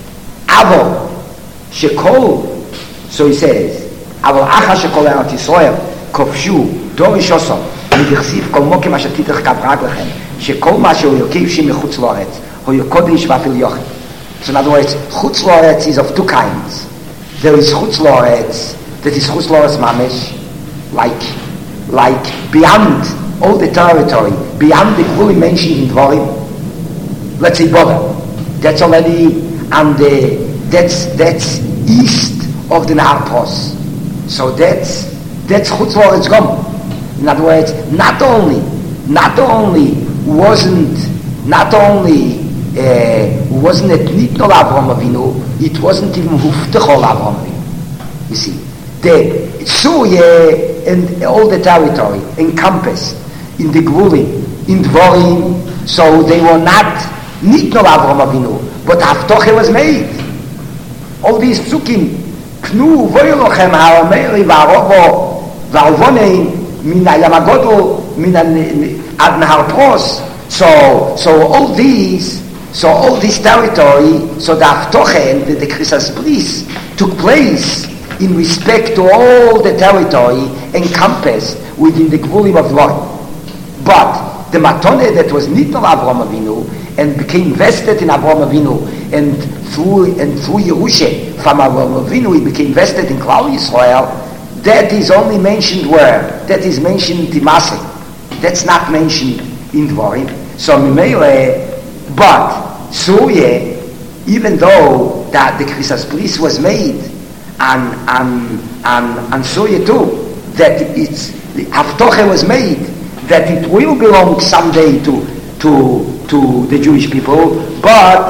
Avo shekol, so he says, Avo acha shekol erat Yisrael kofshu dorish osam. מדכסיב כל מוקם אשר תיתך כברד לכם שכל מה שהוא יוקיב שמחוץ לארץ הוא יקודש ואפילו יוחד. So in other words, חוץ לארץ is of two kinds. There is חוץ לארץ that is חוץ לארץ ממש, like like beyond all the territory, beyond the fully mentioned in דבורים. Let's say Bovel. That's already and the, that's that's east of the Nahar Pros. So that's that's חוץ לארץ גם. In other words, not only, not only wasn't, not only uh, wasn't it nitno Avraham Avinu, it wasn't even huftechol Avraham Avinu. You see, the Syria and all the territory encompassed in the Gvulim, in Dvorim, so they were not nitno Avraham Avinu, but Haftoche was made. All these psukim, Pnu voylochem ha'ameri v'arovo v'alvonein min hayam hagodol min ad nahar pros. So, so all these, so all this territory, so the Haftoche and the, the Chrisas Bris took place in respect to all the territory encompassed within the Gvulim of Dvorim. But the Matone that was nitno Avraham Avinu and became vested in Avraham Avinu, and through and through Yerusha from Avraham Avinu he became vested in Klal Yisrael. That is only mentioned where? That is mentioned in Timase. That's not mentioned in Dvorim. So Mimele, but Syria, even though that the Chrisas Bris was made, and and and and Syria too, that it's the Haftoche was made, that it will belong someday to to to the Jewish people, but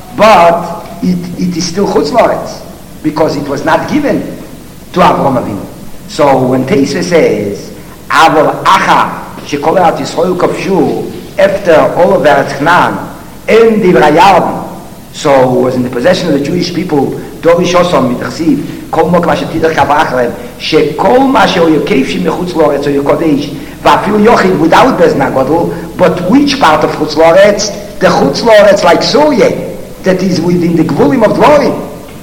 but it, it is still Chutz La'aretz because it was not given to Avraham Avinu. So when Teisve says Avol Acha Shekol Eretz Yisrael Kofshu after all of Eretz Canaan and Divrei Yarden, so was in the possession of the Jewish people, Dorish Osam Midachsiv Kol Mok Ma Shetidach Kavarachem Shekol Ma She'o Yokev Shi Mechutz La'aretz O Yokodesh Va'afil Yochid without Bezna Godel, but which part of Chutz La'aretz? The Chutz La'aretz like Syria that is within the Gvulim of Dvorim.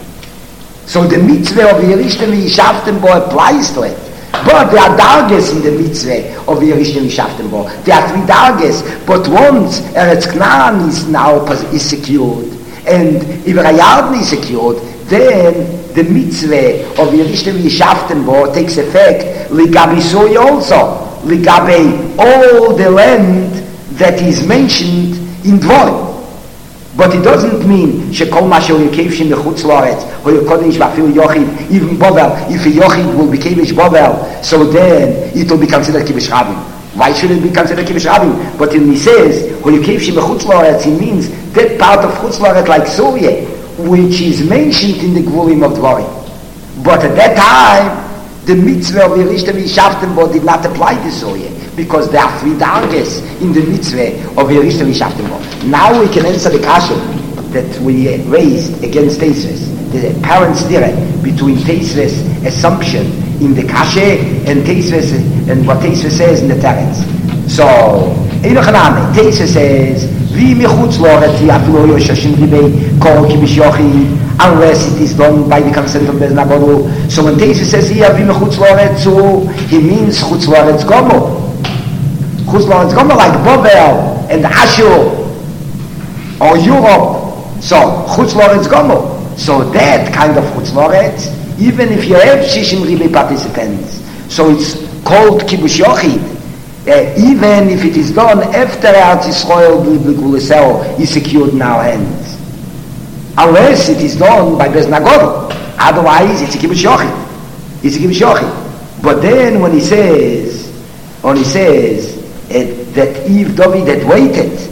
So the mitzvah of Yerishtem Yishaftem Bo applies to it. But there are darges in the mitzvah of Yerishtem Yishaftem Bo. There are three darges. But once Eretz Canaan is now is secured and Divrei Yarden is secured, then the mitzvah of Yerishtem Yishaftem Bo takes effect Ligabi Syria also. Ligabi all the land that is mentioned in Dvorim. But it doesn't mean shekol ma she'o yokev shim mechutz la'aretz or yokodesh va'afil yochid, even Bovel, if a yochid will be kibush Bovel, so then it will be considered kibush rabin. Why should it be considered kibush rabin? But when he says or yokev shim mechutz la'aretz, he means that part of chutz la'aretz like Syria, which is mentioned in the Gvulim of Dvorim. But at that time, the mitzvah of Yerishtem Yishaftem Bo did not apply to Syria, because there are three darges in the mitzvah of Yerishtem Yishaftem Bo. Now we can answer the question that we raised against Teisves, the apparent stira between Teisves' assumption in the kashe and Teisves and what Teisves says in the teretz. So, Einochaname, Teisves says, Vi mechutz la'aretz v'afilo yoshashim ribei kol kibush yochid, unless it is done by the consent of Bezna Godel. So when Teisves says here, Vi mechutz la'aretz zu, he means chutz la'aretz gomo. Chutz la'aretz gomo like Bovel and Ashur or Europe. So chutz la'aretz gomo. So that kind of chutz la'aretz, even if you have shishim ribei participants, so it's called kibush yochid. Uh, even if it is done after Eretz Yisrael is secured in our hands, unless it is done by Bezna Godel, otherwise it's a kibush yochid. It's a kibush yochid. But then when he says, when he says uh, that Eve David had waited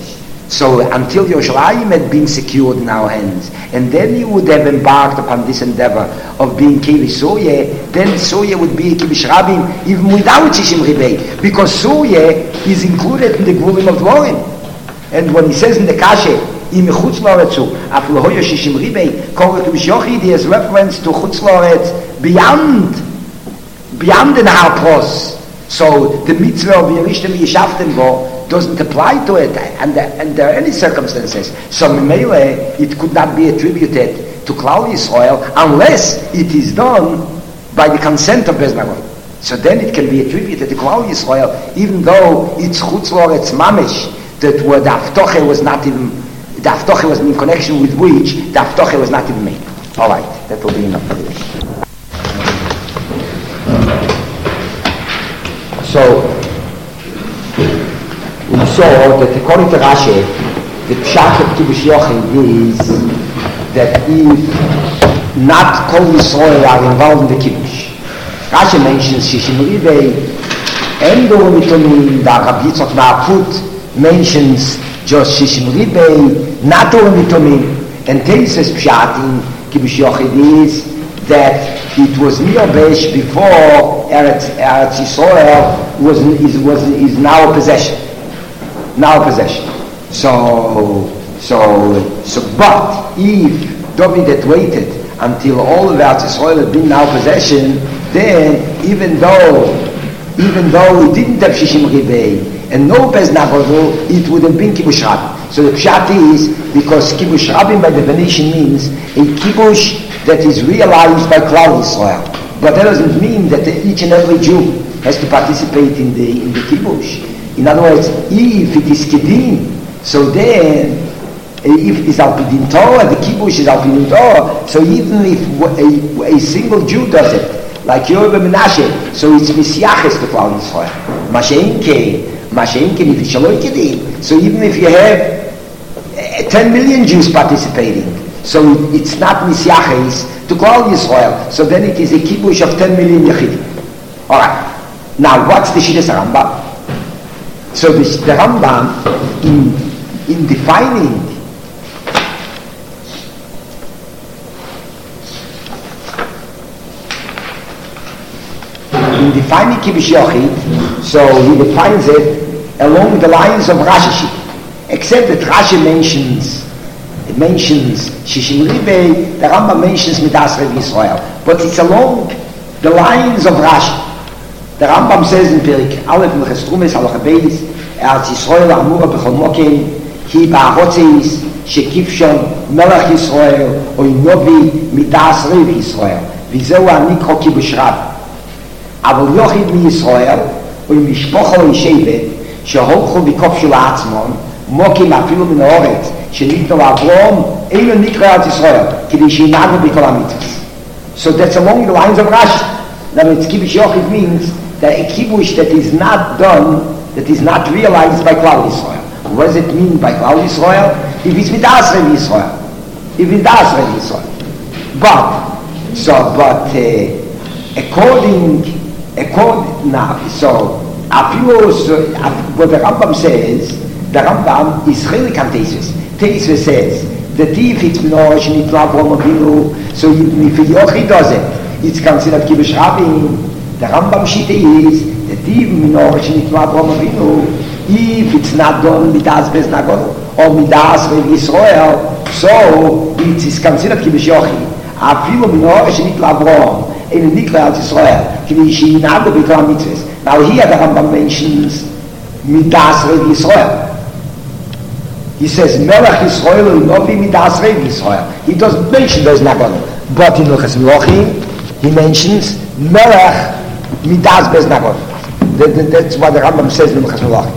So until Yerushalayim had been secured in our hands, and then you would have embarked upon this endeavor of being Kiddush Surya, then Surya would be Kiddush Rabim even without Shishim Ribei, because Surya is included in the Gvulim of Dvorim. And when he says in the Kashe, Im Chutz Loretzu, Aflo Hoyo Shishim Ribei, Kol Kiddush Yochid, he has reference to Chutz Loretz beyond, beyond the Nahar Pros. So the mitzvah of Yerishtem Yishaftem Bo doesn't apply to it, and there, and there are any circumstances. So Memele, it could not be attributed to Klal Yisrael unless it is done by the consent of Beis Nagot. So then it can be attributed to Klal Yisrael, even though it's Chutz Loretz Mamish, that where the Haftoche was not even, the Haftoche was in connection with which the Haftoche was not even made. All right, that will be enough for this. So, we saw that according to Rashi, the Pshat of Kiddush Yochid is that if not Kol Yisrael are involved in the Kiddush, Rashi mentions Shishim Ribei, and the Umitomim, the Rabbi Yitzchak Ma'akut mentions just Shishim Ribei, not the Umitomim, and Teises Pshat in Kiddush Yochid is that it was Miobesh before Eretz, Eretz Yisrael was, is, was, is now a possession. Now a possession. So, so, so, but if David had waited until all of Eretz Yisrael had been now possession, then even though, even though he didn't have Shishim Ribei and no Beis Nagot, it would have been Kibush Rabim. So the Pshat is because Kibush Rabim by definition means a Kibush that is realized by Klal Yisrael. But that doesn't mean that each and every Jew has to participate in the in the kibush. In other words, if it is kedin, so then if it is al pidin Torah, the kibush is al pidin Torah. So even if a, a single Jew does it, like Yoruba Menashe, so it's misyaches to Klal Yisrael. Masheinke, masheinke if it's shaloi kedin. So even if you have uh, ten million Jews participating, so it, it's not misyaches to Klal Yisrael. So then it is a kibush of ten million Yechidim. All right. Now, what's the Shittas Rambam? So the, the Rambam, in, in defining in defining Kibush Yochid, so he defines it along the lines of Rashi, except that Rashi mentions it mentions Shishim Ribei, the Rambam mentions Midas Rev Yisrael, but it's along the lines of Rashi. The Rambam says in Perik Aleph Milches Trumes Halacha Beis, Eretz Yisrael Amura B'chol Mokem, Hi Ba'arotzeis Shekifshon Melech Yisrael Oy Novi Midas Rev Yisrael, V'zeu Ha'nikro Kibush Rabim. Aval Yochid miYisrael Oy Mishpocha Oy Shevet Sheholchu V'kofshu La'atzmon Mokem Afilu Min Ha'oretz Shenitno L'Avraham Eino Nikra Eretz Yisrael K'dei She'inagnu B'kol HaMitzvos. So that's along the lines of Rashi. Now, it's Kibush Yochid means that a kibush that is not done, that is not realized by Klal Yisrael. What does it mean by Klal Yisrael? If it's Midas Rev Yisrael. If it's Midas Rev Yisrael. But, so, but, uh, according, according, now, so, Afilu, so, what the Rambam says, the Rambam is chilik on Teisves. Teisves says that if it's Menorah Shenitla Avraham Avinu, so even if Yochid does it, it's considered Kibush Rabim. The Rambam Shita is that even Menorah Shenitla Avraham Avinu, if it's not done Midas Beis Nagot or Midas Rev Yisrael, so it is considered Kibush Yochid. Afilu Menorah Shenitla Avraham in Nikra Eretz Yisrael, K'dei She'inagnu B'kol HaMitzvos. Now here the Rambam mentions Midas Rev Yisrael. He says Melech Yisrael will not be Midas Rev Yisrael. He doesn't mention Beis Nagot, but in Luchas Melachim he mentions Melech Midas Beis Nagot. That, that, that's what the Rambam says in Luchas Melachim.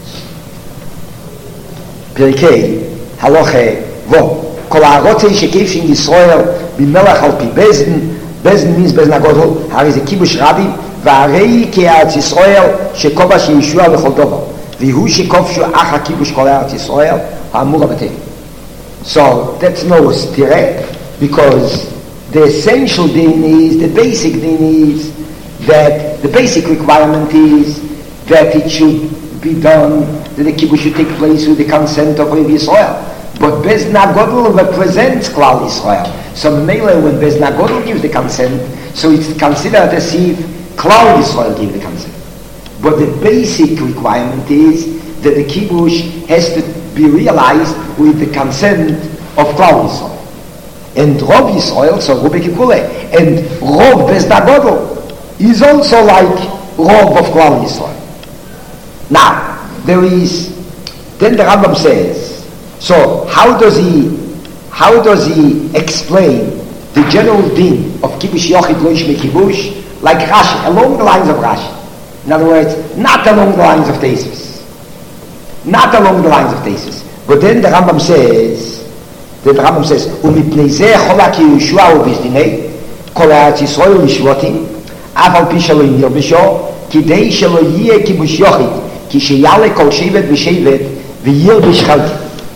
Perikei Haloche Vo Kol Ha'arotzei Shekifshin Yisrael B'Melech Al Pi Bezdin. Bezdin means Beis Nagot. Hari ze Kibush Rabim V'arei Ki Eretz Yisrael Shekobash Yeshua V'chol Dovo. V'hu Shekofshu Ach HaKibush Kol Eretz Yisrael Ha'amur HaBetei. So that's no stire, because the essential din is, the basic din is, that the basic requirement is that it should be done, that the kibbutz should take place with the consent of Yisrael. But Bez Nagodl represents Klal Yisrael. So Mele, when Bez Nagodl gives the consent, so it's considered as if Klal Yisrael gave the consent. But the basic requirement is that the kibbutz has to be realized with the consent of Klal Yisrael. And Rov Yisrael, so Rubik Kikule, and Rov Bez Nagodl is also like Rov of Klal Yisrael. Now, there is, then the Rambam says, so how does he, how does he explain the general din of Kibush Yochid Lo Yishmei Kibush, like Rashi, along the lines of Rashi? In other words, not along the lines of Tesis. Not along the lines of Tesis. But then the Rambam says, then the Rambam says, Umipnei zeh cholak Yehoshua u'bizdinei, kol ha'aretz Yisrael u'shvotim, af al pi shelo yirbesho, kidei shelo yiyeh Kibush Yochid, ki sheyale kol shevet v'shevet, v'yirbesh chalki.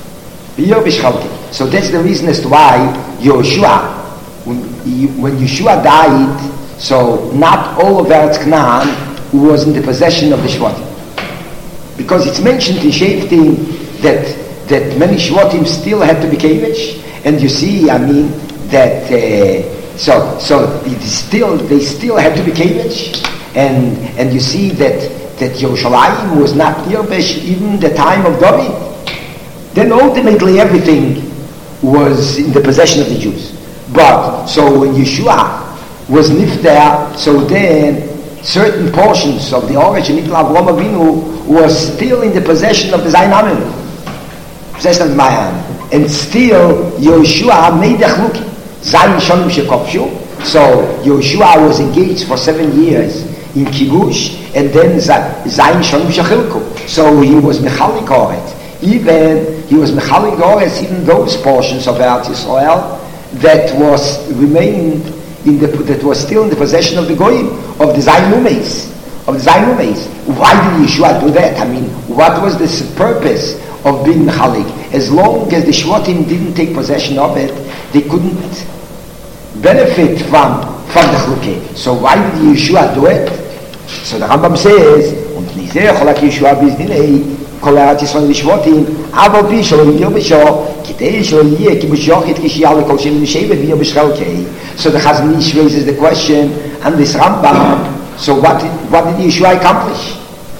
So that's the reason as to why Yehoshua, when, when Yeshua died, so not all of Eretz Canaan was in the possession of the Shvatim. Because it's mentioned in Sheftim that, that many Shvatim still had to be Kevish, and you see, I mean, that, uh, so, so it still, they still had to be Kevish, and, and you see that, that Yerushalayim was not Yirbesh even the time of David. Then ultimately everything was in the possession of the Jews. But, so when Yeshua was nifter, so then certain portions of the origin of Avraham Avinu was still in the possession of the Zayin Amin, possession of the Mayan. And still Yeshua made the chluki. Zayin Shonim Shekopshu. So Yeshua was engaged for seven years in Kibush, and then Zayin Shonim Shechilku. So he was Mechalik Oret. Even he was Mechalik Oretz, even those portions of Eretz Yisrael that was remained in the that was still in the possession of the Goyim, of the Zayin Umeis, of the Zayin Umeis. Why did Yeshua do that? I mean, what was the purpose of being Mechalik? As long as the Shvatim didn't take possession of it, they couldn't benefit from from the Chluke. So why did Yeshua do it? So the Rambam says, "Und nizeh cholak Yeshua bizdinei." כל הארץ ישראל לשבוטים, אבל פי שלא יגיר בשו, כדי שלא יהיה כיבוש יוחד כשיהיה לכל שם נשבת ויהיה בשחלקי. So the Chazon Ish raises the question, and this Rambam, so what did, what did Yeshua accomplish?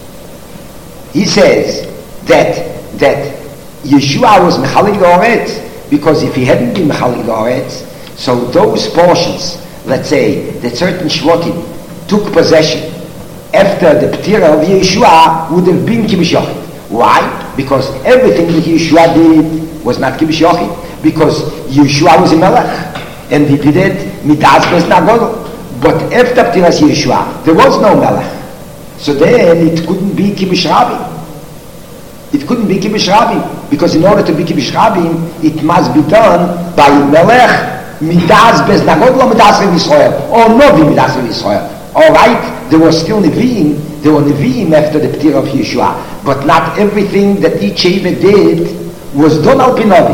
He says that, that Yeshua was Mechalik Oretz, because if he hadn't been Mechalik Oretz, so those portions, let's say, that certain Shvotim took possession after the Ptira of Yeshua would have been Kibbush Yochid. Why? Because everything that Yeshua did was not Kibbush Yochid. Because Yeshua was a Melech, and he did it Midas Bez Nagodl. But after Ptiras Yeshua, there was no Melech. So then it couldn't be Kibbush Rabim. It couldn't be Kibbush Rabim. Because in order to be Kibbush Rabim, it must be done by Melech Midas Bez Nagodl or Midas Rev Yisrael. Or Novi Midas Rev Yisrael. Alright, there was still Nevi'im, there were Nevi'im after the Ptir of Yeshua, but not everything that each Shevet did was done al Pinovi.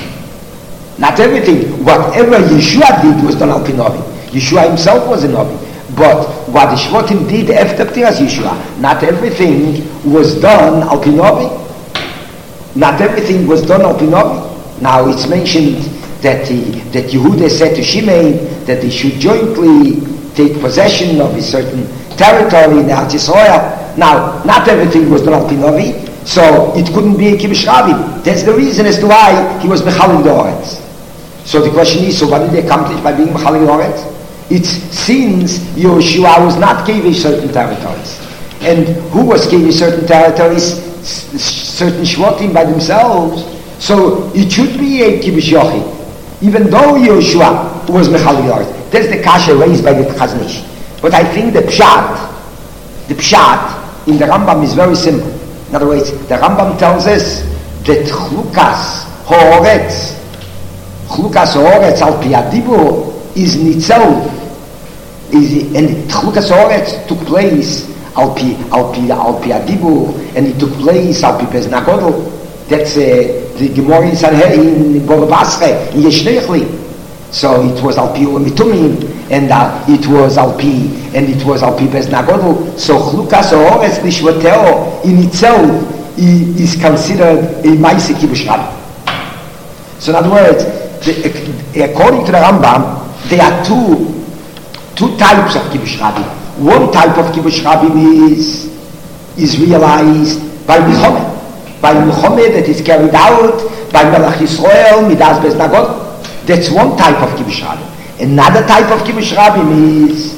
Not everything, whatever Yeshua did was done al Pinovi. Yeshua himself was a Novi. But what the Shvotim did after Ptiras Yeshua, not everything was done al Pinovi. Not everything was done al Pinovi. Now it's mentioned that, he, that Yehuda said to Shimei that they should jointly take possession of a certain territory in Eretz Yisrael. Now, not everything was done al Pinovi, so it couldn't be a Kibbush Rabim. That's the reason as to why he was Mechalik Oretz. So the question is, so what did they accomplish by being Mechalik Oretz? It's since Yeshua was not Kevish certain territories. And who was Kevish certain territories? S- certain Shvotim by themselves. So it should be a Kibbush Yochid, even though Yeshua was Mechalik Oretz. That's the kasha raised by the Chazon Ish. But I think the pshat, the pshat in the Rambam is very simple. In other words, the Rambam tells us that chlukas ha'oretz, chlukas ha'oretz al pi adibur is nitzel, is, and chlukas ha'oretz took place al pi al pi al pi adibur, and it took place al pi bez nagodl. That's uh, the Gemara in Sanhedrin in Bava Basra in Yeshneichli. So it was al pi u'mitumim, and uh, it was Alpi, and it was Alpi Bez Nagodl. So Chlukas Ha'oretz Lishvateo in itself is considered a Maaseh Kibush Rabbi. So in other words, the, according to the Rambam, there are two two types of Kibush Rabbi. One type of Kibush Rabbi is is realized by Milchomeh. By Milchomeh that is carried out by Melech Yisrael, Midas Bez Nagodl. That's one type of Kibush Rabbi. Another type of Kibush Rabbi is,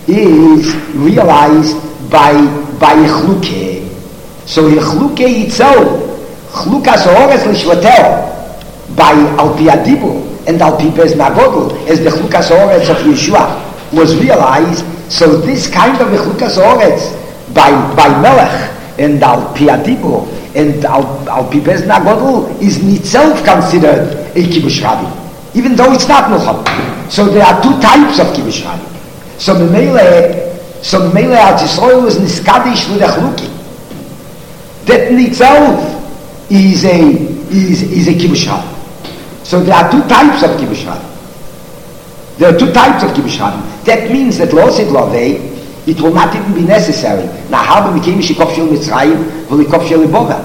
is realized by, by Chluke. So Chluke itself, Chlukas Ha'oretz Lishvateo, by Alpi Adibur and Alpi Bez Nagodl, as the Chlukas Ha'oretz of Yeshua was realized. So this kind of Chlukas Ha'oretz by, by Melech and Alpi Adibur and Alpi Bez Nagodl is in itself considered a Kibush Rabbi, even though it's not Milchomeh. So there are two types of Kibush Rabbi. So Memele, so Memele Al Yisrael was niskadish with a Chluki. That in itself is a is is a Kibush Rabbi. So there are two types of Kibush Rabbi. There are two types of Kibush Rabbi. That means that Losid Lovei, it will not even be necessary. Now, how became Shikov Shel Mitzrayim, V'likov Shel Libova?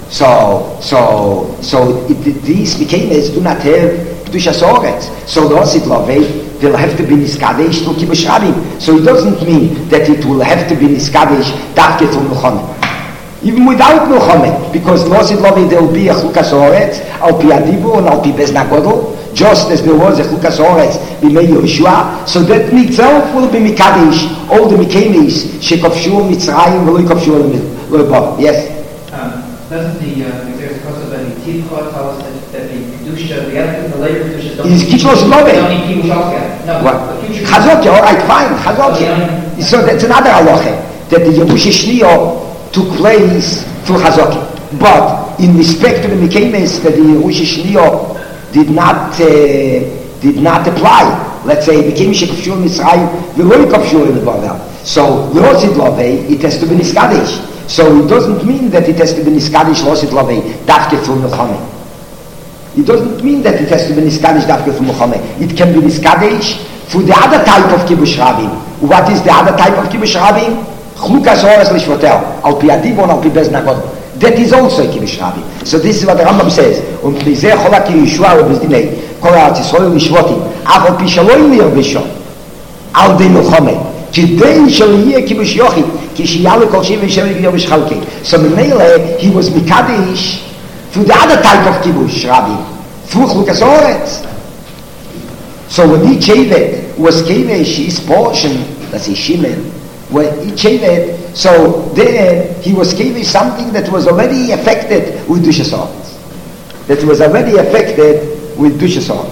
So, so, so it, these Mekaymes do not have Kedushas Ha'oretz. So the Osid Lovei will have to be Niskadesh to Kibush Rabbi. So it doesn't mean that it will have to be Niskadesh Davke to Milchomeh. Even without Milchomeh, because the Osid Lovei there will be a Chlukas Ha'oretz, Alpi Adibur and Alpi Bez Nagodl, just as there was a Chlukas Ha'oretz b'mei Yehoshua. So that in itself will be Mikadesh all the Mekaymes Shekavshu Mitzrayim v'lo Yikavshu L'Libova. Yes? Doesn't the Exeris Kosovo and the Tivcha tell us that, that the Kedusha, the other the later Kedusha don't is Kibush Lovei. Don't need Kibush. No, what? the future Chazokya, all right, fine, Chazokya. So that's another halacha, that the Yerusha Shniyah took place through Chazokya. But in respect to the Mekaymes, that the Yerusha Shniyah did not uh, did not apply. Let's say it became Shekavshu Mitzrayim, v'lo Yikavshu L'Libova. So Losid Lovei, it has to be Niskadesh. So it doesn't mean that it has to be Niskadish Losid Lovei Davke through Milchomeh. It doesn't mean that it has to be Niskadish Davke through Milchomeh. It can be Niskadish through the other type of Kibush Rabbi. What is the other type of Kibush Rabbi? Chlukas Ha'oretz Lishvateo, Alpi Adibur and Alpi Bez Nagodl. That is also a Kibush Rabbi. So this is what the Rambam says. Und Mizeh Chola Ki Yeshua U'Bezdinei Kol Ha'Eretz Yisrael Lishvotim Ach Al Pi Shaloi Liyavishon Al Dei Milchomeh Kidei Shel Yeh Kibush Yochid Ki Sheyale Kol Shevei Shevei G'Yovish Chalkei. So Memele he was Mikadesh through the other type of Kibush Rabbi, through Chlukas Ha'oretz. So when each Shevet was Kevesh, his portion, let's say Shimon, when each Shevet, so then he was Kevesh something that was already affected with Kedushas Ha'oretz. That was already affected with Kedushas Ha'oretz.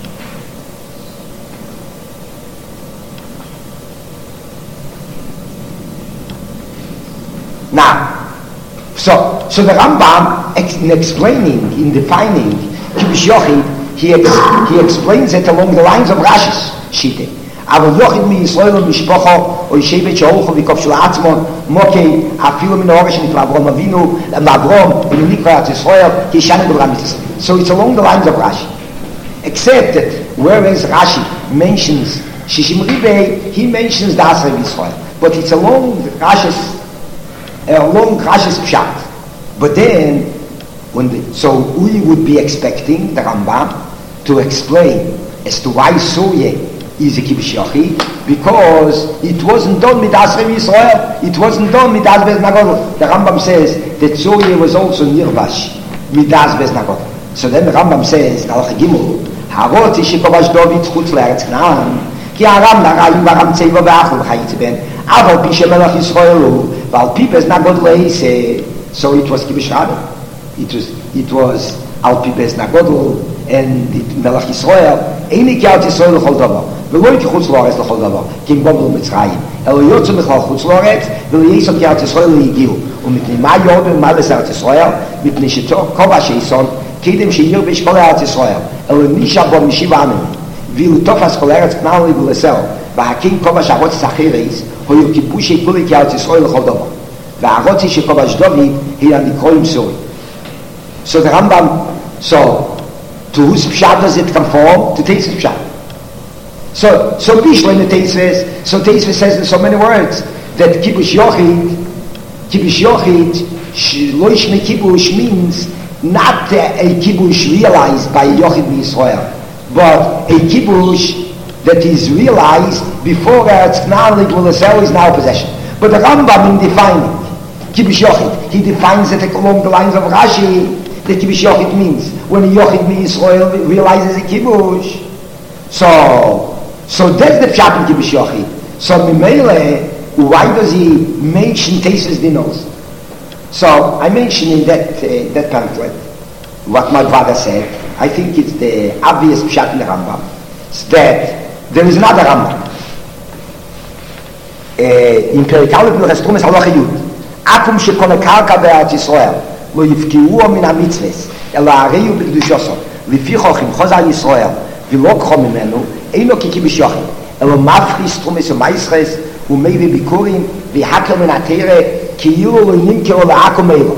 Now, so so the Rambam, ex, in explaining, in defining Kibush Yochid, he ex, he explains it along the lines of Rashi's Shite. Aber Yochid mi Yisrael und Mishpocho, o Yeshevet sheholcho v'kov shel atzmon, mokei, afilu min ha'oresh nifra Avrom Avinu, Avrom, in Nikra Yisrael, ki Yishanu b'Avram Yisrael. So it's along the lines of Rashi. Except that, whereas Rashi mentions Shishim Ribei, he mentions the Asrei Yisrael. But it's along Rashi's along Rashi's Pshat. But then, when the, so we would be expecting the Rambam to explain as to why Surya is a Kibush Yochid, because it wasn't done with Asrei Yisrael, it wasn't done with Das Bez Nagodl. The Rambam says that Surya was also Nirvash with Das Bez Nagodl. So then the Rambam says, Halacha Gimel, Harot Yishikovash David Chutz L'Eretz Knaan, כי הרם נראים ברם צבע ואחו וחייץ בן אבל פי שמלך ישראל הוא ועל פי בז נגוד לעשה. So it was Kibush Rabbi, it was it was על פי בז נגוד and מלך ישראל איני כאלת ישראל לכל דבר ולא הייתי חוץ לארץ לכל דבר כי הם בובלו מצרים אלא יוצא בכלל חוץ לארץ ולא יסוד כאלת ישראל להגיעו ומפני מה יורדם ומה לסרט ישראל מפני שכובע שיסון קדם שייר בשכל ארץ ישראל אלא נישה בו משיב עמים ואילו תופס כל ארץ כנען לי ולסר והקים כובע שהרוצץ אחריס היו כיבושי כולי כארץ ישראל לכל דבר והרוצץ שכובע שדוד היא הנקרואים סורי. So the Rambam, so to whose pshat does it conform? To Teitz's pshat. So, so Bishla in the Teisves, so Teisves says in so many words, that Kibush Yochid, Kibush Yochid, Loish Me Kibush means not a Kibush realized by Yochid Yisrael, but a Kibush that is realized before Eretz Knaan Ligvul is now possession. But the Rambam in defining Kibush Yochid, he defines it along the lines of Rashi, that Kibush Yochid means when a Yochid Yisrael realizes a Kibush. So, so that's the Pshat in Kibush Yochid. So Mimele, why does he mention Teisves Dinos? So I mentioned in that uh, that pamphlet what my father said. I think it's the obvious Pshat in the Rambam. It's that there is another Rambam. In Perikal B'Luchas Trumas Halacha Yud, Akum shekol karka be'Eretz Yisrael lo yifkiuo min hamitzvos ela areyu b'kedushoso lefichoch im chozal Yisrael v'lokcho mimenu eino kikibush yochid elo mafris trumas u'maisres u'meivi bikurim v'hakel min hatere ki'ilu lo nimkero la'akum meilo.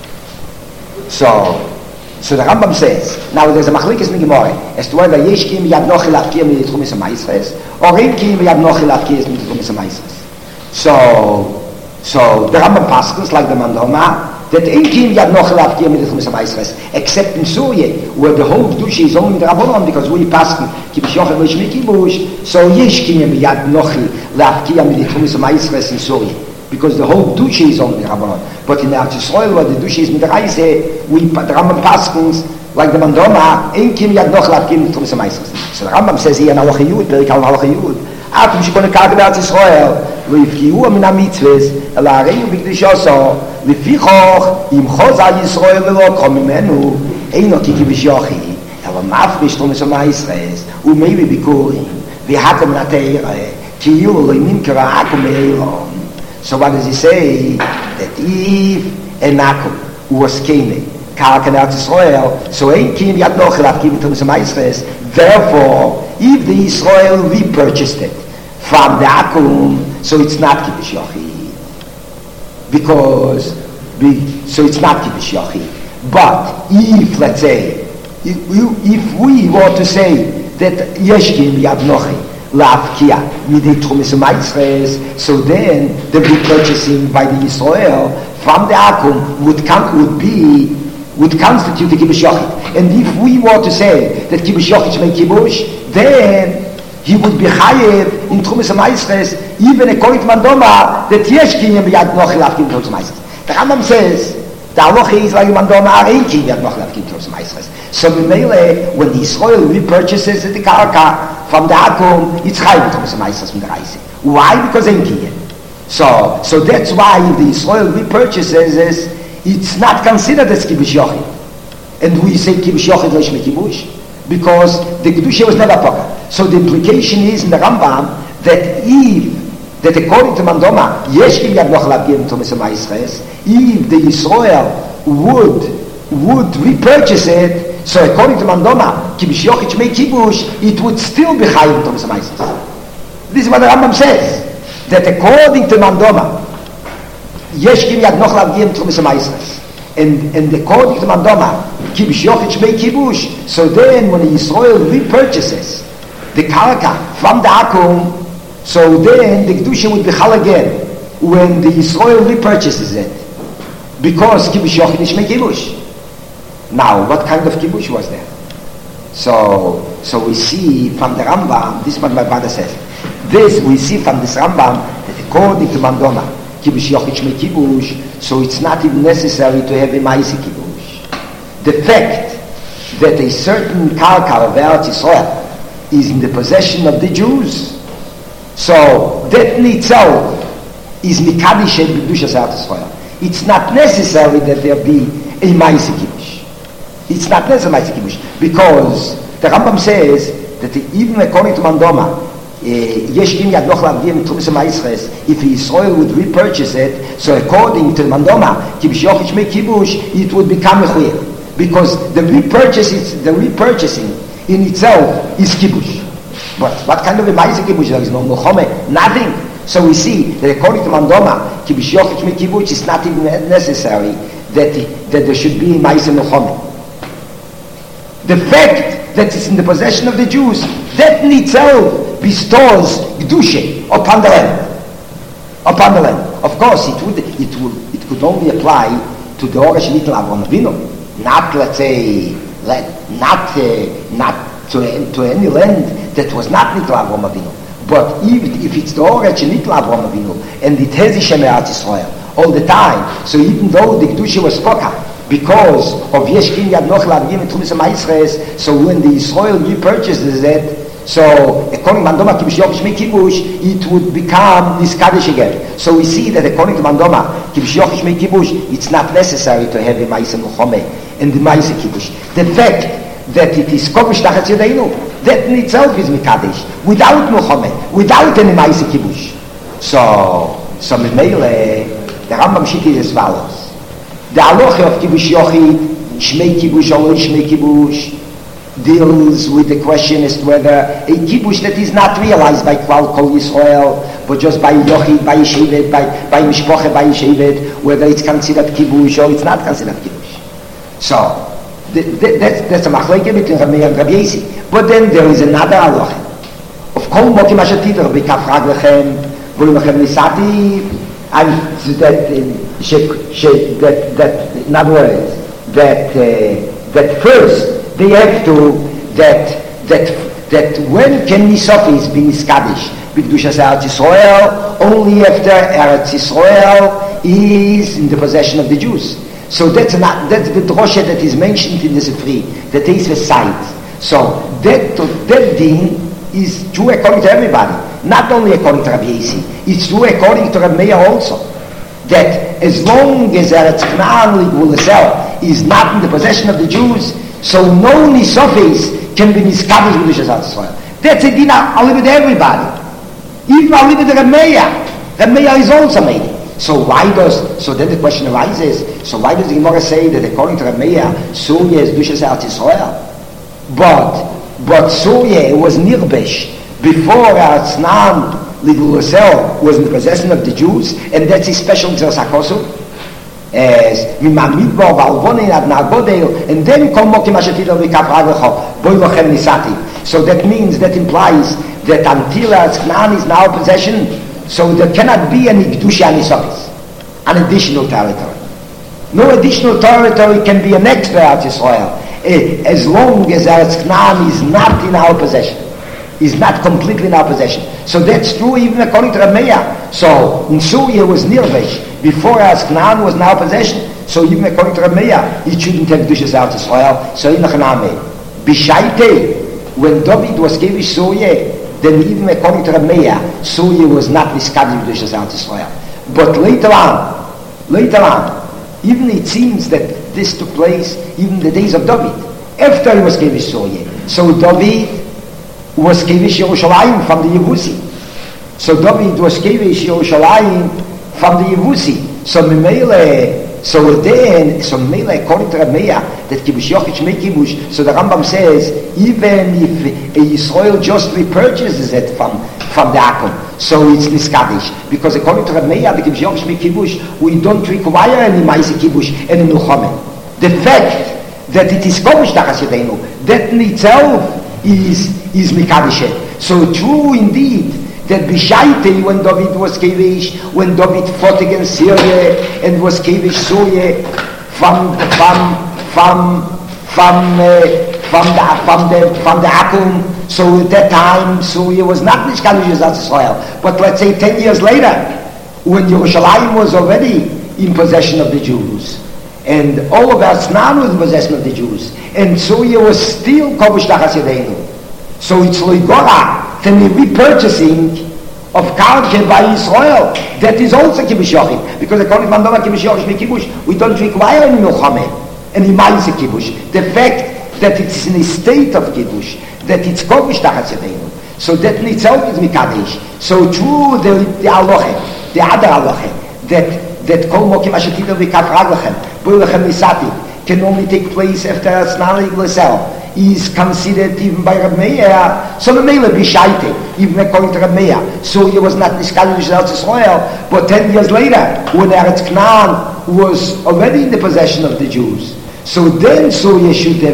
So, so the Rambam says, now there's a machlekes in Gemara as to whether yesh ki yad nochi lafkir mit trumas u'maisres or im ki yad nochi lafkir mit trumas u'maisres. So, so the Rambam paskins like the Mandoma that in Kim Yad Nochel Avkir mit the Chumas HaMaisres, except in Syria where the whole Kedusha is only the Rabbanon because we paskin Kibush Yochid Loish Me Kibush, so yesh Kim Yad Nochel Avkir mit the Chumas HaMaisres in Syria because the whole Kedusha is only the Rabbanon. But in Eretz Yisrael where the Kedusha is mit the Reise, we the Rambam paskins like the Mandoma in Kim Yad Nochel Avkir mit the Chumas HaMaisres. So the Rambam says here in Halacha Yud, Perikal Halacha Yud, Atum shekol karka be'Eretz Yisrael lo yifkiuo min hamitzvos ela areyu b'kedushoso lefichoch im chozal Yisrael v'lokcho mimenu eino kikibush yochid ela mafrish trumas u'maisres u'meivi bikurim v'hakel min hatere ki'ilu lo nimkero la'akum meilo. So what does he say? That if enakum was kene karka be'Eretz Yisrael, so ein kim yad nochel avkir mit trumas u'maisres. Therefore, if the Israel repurchased it from the Akum, so it's not Kibush Yochid. Because, we, so it's not Kibush Yochid. But if, let's say, if, if we were to say that Yeshkim Yad Nochi La'avkia Midei Trumas u'maisres, so then the repurchasing by the Israel from the Akum would come, would be would constitute the Kibush Yochid. And if we were to say that Kibush Yochid should make Kibush, then he would be chayev in Trumas HaMaisres, even according to Mandoma, that yesh kinyam b'yad nochel avkim Trumas HaMaisres. The Rambam says, the halacha is like Mandoma, arein kinyam nochel avkim Trumas HaMaisres. So Mimele, when the Israel repurchases the karka from the Akum, it's chayev Trumas HaMaisres from the Reise. Why? Because ain kinyam. So, so that's why if the Israel repurchases this, it's not considered as Kibush Yochid. And we say Kibush Yochid Loish Me Kibush because the Kedusha was never poker. So the implication is in the Rambam that if, that according to Mandoma, Yesh Kim Yad Nochel Avkir Trumas HaMaisres, if the Israel would, would repurchase it, so according to Mandoma, Kibush Yochid Shmei Kibush, it would still be Chayiv Trumas HaMaisres. This is what the Rambam says, that according to Mandoma, Yesh Kim Yad Nochel Avkir Trumas HaMaisres. And, and according to Mandoma, Kibush Yochid Shmei Kibush, so then when Israel repurchases the karka from the Akum, so then the Kedusha would be chal again when the Israel repurchases it. Because Kibush Yochid Shmei Kibush. Now, what kind of Kibush was there? So, so we see from the Rambam, this is what my father says, this we see from this Rambam, that according to Mandoma, Kibush Yochid Shmei Kibush, so it's not even necessary to have a Maisi Kibush. The fact that a certain karka of Eretz Yisrael is in the possession of the Jews, so that in itself is Mikadish and B'Kedushas Eretz Yisrael. It's not necessary that there be a Maisi Kibush. It's not necessary Maisi Kibush because the Rambam says that even according to Mandoma, Yesh Kim Yad Nochel Avkir Trumas HaMaisres, if Israel would repurchase it, so according to Mandoma, Kibush Yochid Shmei Kibush, it would become Mechuyev. Because the repurchase is, the repurchasing in itself is Kibush. But what kind of a Maisa Kibush? There is no Melchome, nothing. So we see that according to Mandoma, Kibush Yochid Shmei Kibush is not even necessary that, that there should be Maisa Melchome. The fact that it's in the possession of the Jews, that in itself bestows Gdusha upon the land. Upon the land. Of course, it would, it would, it could only apply to the Ora Shenitel Avram Avinu, not, let's say, let, not, uh, not to, to any land that was not Nitel Avram Avinu. But even if it's the Ora Shenitel Avram Avinu, and it has Ishem Eretz Yisrael all the time, so even though the Gdusha was spoken, because of Yesh Kin Yad Noch Lavgim and Trumis HaMaisres, so when the Israel repurchases it, so according to Mandoma Kibush Yochish Me Kibush, it would become Niskadish again. So we see that according to Mandoma Kibush Yochish Me Kibush, it's not necessary to have the Maisa Muchome and the Maisa Kibush. The fact that it is Kovish Tachatz Yodeinu, that in itself is Mikadish, without Muchome, without any Maisa Kibush. So, so Memele, the Rambam Shiki is as follows. The Aloche of Kibush Yochid, Shmei Kibush or Shmei Kibush, deals with the question as to whether a kibush that is not realized by Klal Kol Yisrael, but just by Yochid, by Yeshivet, by, by Mishpoche, by Yeshivet, whether it's considered kibush or it's not considered kibush. So, the, the, that's, that's a machleke between Rabbi and Rabbi Yesi. But then there is another halacha. Of Kol Mokim Ashatid, Rabbi Kafrag Lechem, Volu Lechem Nisati, and that, that, that, in other words, that, uh, that first, they have to, that, that, that when can Nisofis be Niskadish? B'Kedushas Eretz Yisrael, only after Eretz Yisrael is in the possession of the Jews. So that's not, that's the drosha that is mentioned in the Sifri, that is the site. So that, that din is true according to everybody, not only according to Rabbi Yesi, it's true according to Rabbi Meir also. That as long as Eretz Canaan Ligvul is not in the possession of the Jews, so no Nisofis can be Niskadish with the Shazat Yisrael. That's a din I'll leave it to everybody. Even I'll leave it to Rabbi Meir. Rabbi Meir is also made it. So why does, so then the question arises, so why does the Gemara say that according to Rabbi Meir, Surya is Dushas Eretz Yisrael? But, but Surya was Nirbesh before Eretz Canaan Ligvul was in the possession of the Jews, and that's his special Gzeras HaKosov. As Mimamidbo, Valvonin, Adnagodel, and then Kol Mokim Ashatid Vikaf Ragecho, Boy Lochem Nisati. So that means, that implies that until Eretz Canaan is now possession, so there cannot be any Kedusha Nisofis, an additional territory. No additional territory can be annexed by Eretz Yisrael, as long as Eretz Canaan is not in our possession, is not completely in our possession. So that's true even according to Rabbi Meir. So Surya was Nirvesh before Eretz Canaan was in our possession. So even according to Rabbi Meir, it shouldn't have Kedushas Eretz Yisrael. So in Chaname, Bishaite, when David was given Surya, then even according to Rabbi Meir, Surya was not Niskadish Kedushas Eretz Yisrael. But later on, later on, even it seems that this took place even the days of David, after he was given Surya. So David was Kevish Yerushalayim from the Yevusi. So David was Kevish Yerushalayim from the Yevusi. So Memele, so then, so Memele, according to Rabbi Meir, that Kibush Yochid Shmei Kibush, so the Rambam says, even if a Yisrael just repurchases it from, from the Akum, so it's Niskadish. Because according to Rabbi Meir, the Kibush Yochid Shmei Kibush, we don't require any Maisi Kibush, any Milchome. The fact that it is Kovish Tachas Yodeinu, that in itself is is Mikadishet. So true indeed that Bishaite, when David was Kevish, when David fought against Syria and was Kevish Surya from from from from uh, from the from the from the Akum. So at that time Surya was not Nishkadish as Israel. But let's say ten years later, when Yerushalayim was already in possession of the Jews, and all of Eretz Canaan was in possession of the Jews, and Surya was still Kovish Tachas Yodeinu. So it's Loigora, then the repurchasing of Karke by Israel, that is also Kibush Yochid. Because according to Mandoma Kibush Yochid Shmei Kibush, we don't require any Milchame, any Maise Kibush. The fact that it's in a state of Kibush, that it's Kovish Tachas Yodeinu, so that in itself is Mikadesh. So true the, the Aloche, the other Aloche, that that Kol Mokim Ashatid Vikaf Raglachem, Boy Lechem Nisati, can only take place after Asnali Glesel, is considered even by Rabbi Meir. So the Meir Bishaite, even according to Rabbi Meir, so he was not Niskadish Eretz Yisrael, but ten years later, when Eretz Canaan was already in the possession of the Jews, so then Surya should have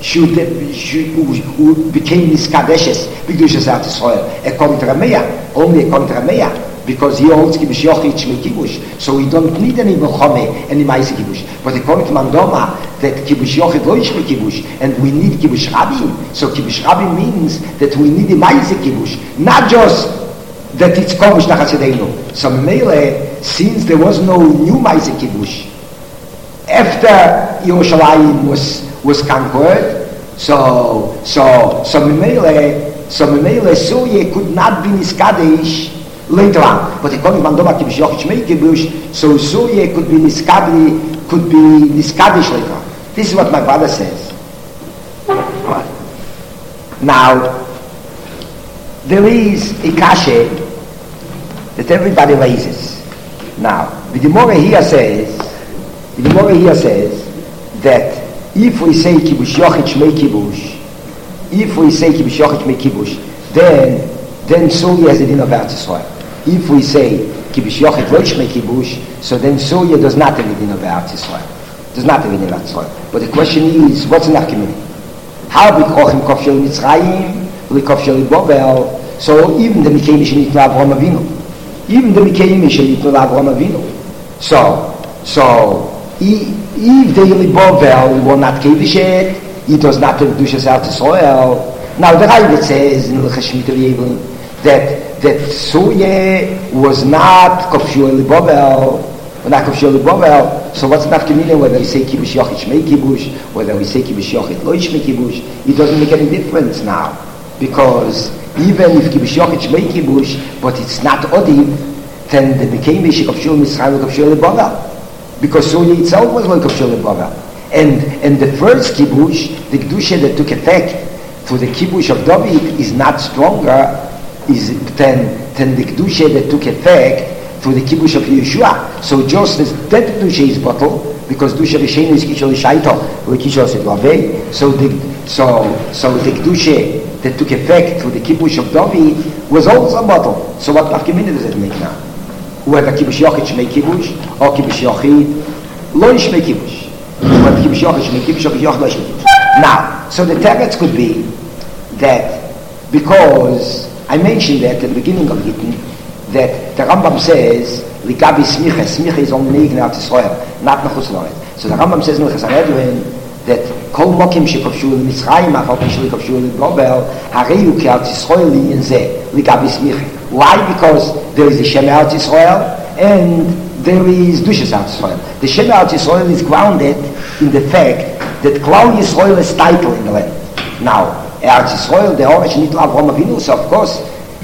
should, should, who, who became Niskadeshes, B'Kedushas Eretz Yisrael, according to Rameya, only according to Rameya, because he holds Kibush Yochid Shmei Kibush, so we don't need any Melchome, any Maise Kibush. But according to Mandoma, that Kibush Yochid Lo Shmei Kibush, and we need Kibush Rabin, so Kibush Rabin means that we need a Maise Kibush, not just that it's Komush Nachasideinu. So Mele, since there was no new Maise Kibush, after Yerushalayim was was conquered, so so so Mele, so Mele, Surya could not be Niskadesh later on. But according to Mandoma Kibush Yochid Shmei Kibush, so Surya could be Niskadi, could be Niskadesh later on. This is what my brother says. Now, there is a kashe that everybody raises. Now, the Gemara here says, the Gemara here says that if we say Kibush Yochid Shmei Kibush, if we say Kibush Yochid Shmei Kibush, then then Surya has a din of Eretz Yisrael. If we say Kibush Yochid Lo Shmei Kibush, so then Surya does not have a din of Eretz Yisrael. Does not have a din of Eretz Yisrael. But the question is, what's in Achimini? How b'kochim kof shel Mitzrayim, l'kof shel Bobel? So even the Mikayim Shenitnu Avraham Avinu, even the Mikayim Shenitnu Avraham Avinu. So, so if the Yelibovel will not Kevish it, he does not have Kedushas Eretz Yisrael. Now the Ravid says in L'chas Shemitah V'Yevlin that that Surya was not Kofshu Yelibovel, not Kofshu Yelibovel. So what's not communion whether we say Kibush Yochid Shmei Kibush, whether we say Kibush Yochid Lo Shmei Kibush? It doesn't make any difference now, because even if Kibush Yochid Shmei Kibush, but it's not Odiv, then the became Mishik of Shul Mitzrayim of Shul Boga, because Surya itself was like of Shul Boga, and and the first Kibush, the Kedusha that took effect for the Kibush of David is not stronger is than than the Kedusha that took effect for the Kibush of Yeshua. So just as that Kedusha is bottle, because Kedusha Rishenu is Kishol Shaito, or Kishol Sedlavei, so the so so the Kedusha that took effect for the Kibush of David was also bottle. So what Nafkamina does it make now? Whether Kibush Yochid Shmei Kibush or Kibush Yochid Lo Shmei Kibush, whether Kibush Yochid Shmei Kibush or Kibush Yochid Lo Shmei Kibush. Now, so the teretz could be that because I mentioned that at the beginning of Gittin, that the Rambam says Ligabi Smicha, Smicha is only Neig in Eretz Yisrael, not Mechutz La'aretz. So the Rambam says in L'chas Sanhedrin that Kol Mokim shekofshu l'Mitzrayim afal pishli kofshu l'Bobel hareyu ki Eretz Yisrael liyin zeh Ligabi Smicha. Why? Because there is the Shem Eretz Yisrael and there is Dushas Eretz Yisrael. The Shem Eretz Yisrael is grounded in the fact that Klal Yisrael is title in the land. Now, Eretz Yisrael, the Oresh Nitl Avraham Avinu, so of course,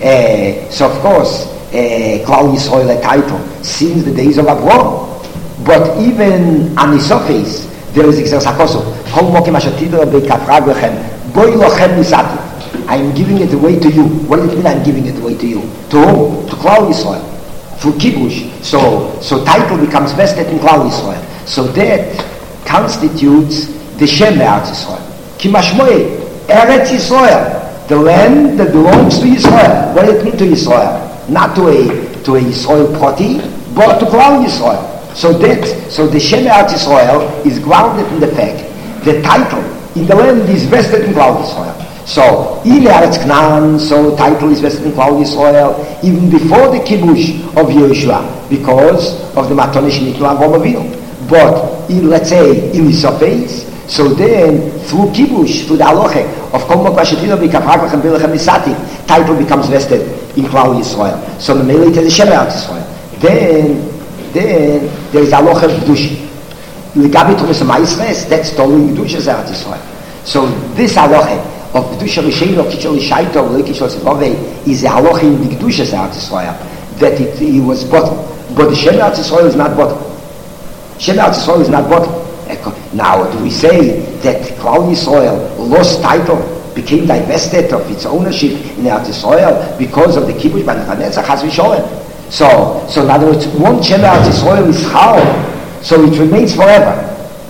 uh, so of course, uh, Klal Yisrael a title since the days of Avraham. But even on the surface, there is Exer Sakoso. Kol Mokim Ashatidra Beikafrag Lechem, Boi Lochem Nisati. I am giving it away to you. What does it mean I'm giving it away to you? To whom? To Klal Yisrael. For Kibush. So, so title becomes vested in Klal Yisrael. So that constitutes the Shem Eretz Yisrael. Kimashmoe, Eretz Yisrael, the land that belongs to Yisrael. What does it mean to Yisrael? Not to a to a Yisrael party, but to Klal Yisrael. So that so the Shem Eretz Yisrael is grounded in the fact the title in the land is vested in Klal Yisrael. So in Eretz Canaan, so title is vested in Klal Yisrael even before the Kibush of Yeshua, because of the Matonish Nitnu Avraham Avinu. But in, let's say, in the surface, so then through Kibush, through the Aloche of Kol Mok Vashetila B'Kafrak Lechem B'Lechem Nisati, title becomes vested in Klal Yisrael. So the Melech is the Shem Eretz Yisrael. Then, then there is Aloche of Kedush. Legabi Tumas Ma'isres, that's totally Kedush Eretz Yisrael. So this Aloche of Kedusha Rishenu, Kichol Shaito, Kichol Sedlavei, is the Aloche in the Kedush Eretz Yisrael, that it, it was bottom. But the Shem Eretz Yisrael is not bottom. Shem Eretz Yisrael is not bottom. Now, do we say that Klal Yisrael lost title, became divested of its ownership in Eretz Yisrael because of the Kibush by Nebuchadnezzar? Chas v'sholem. So, so in other words, one Shem Eretz Yisrael is Chal, so it remains forever.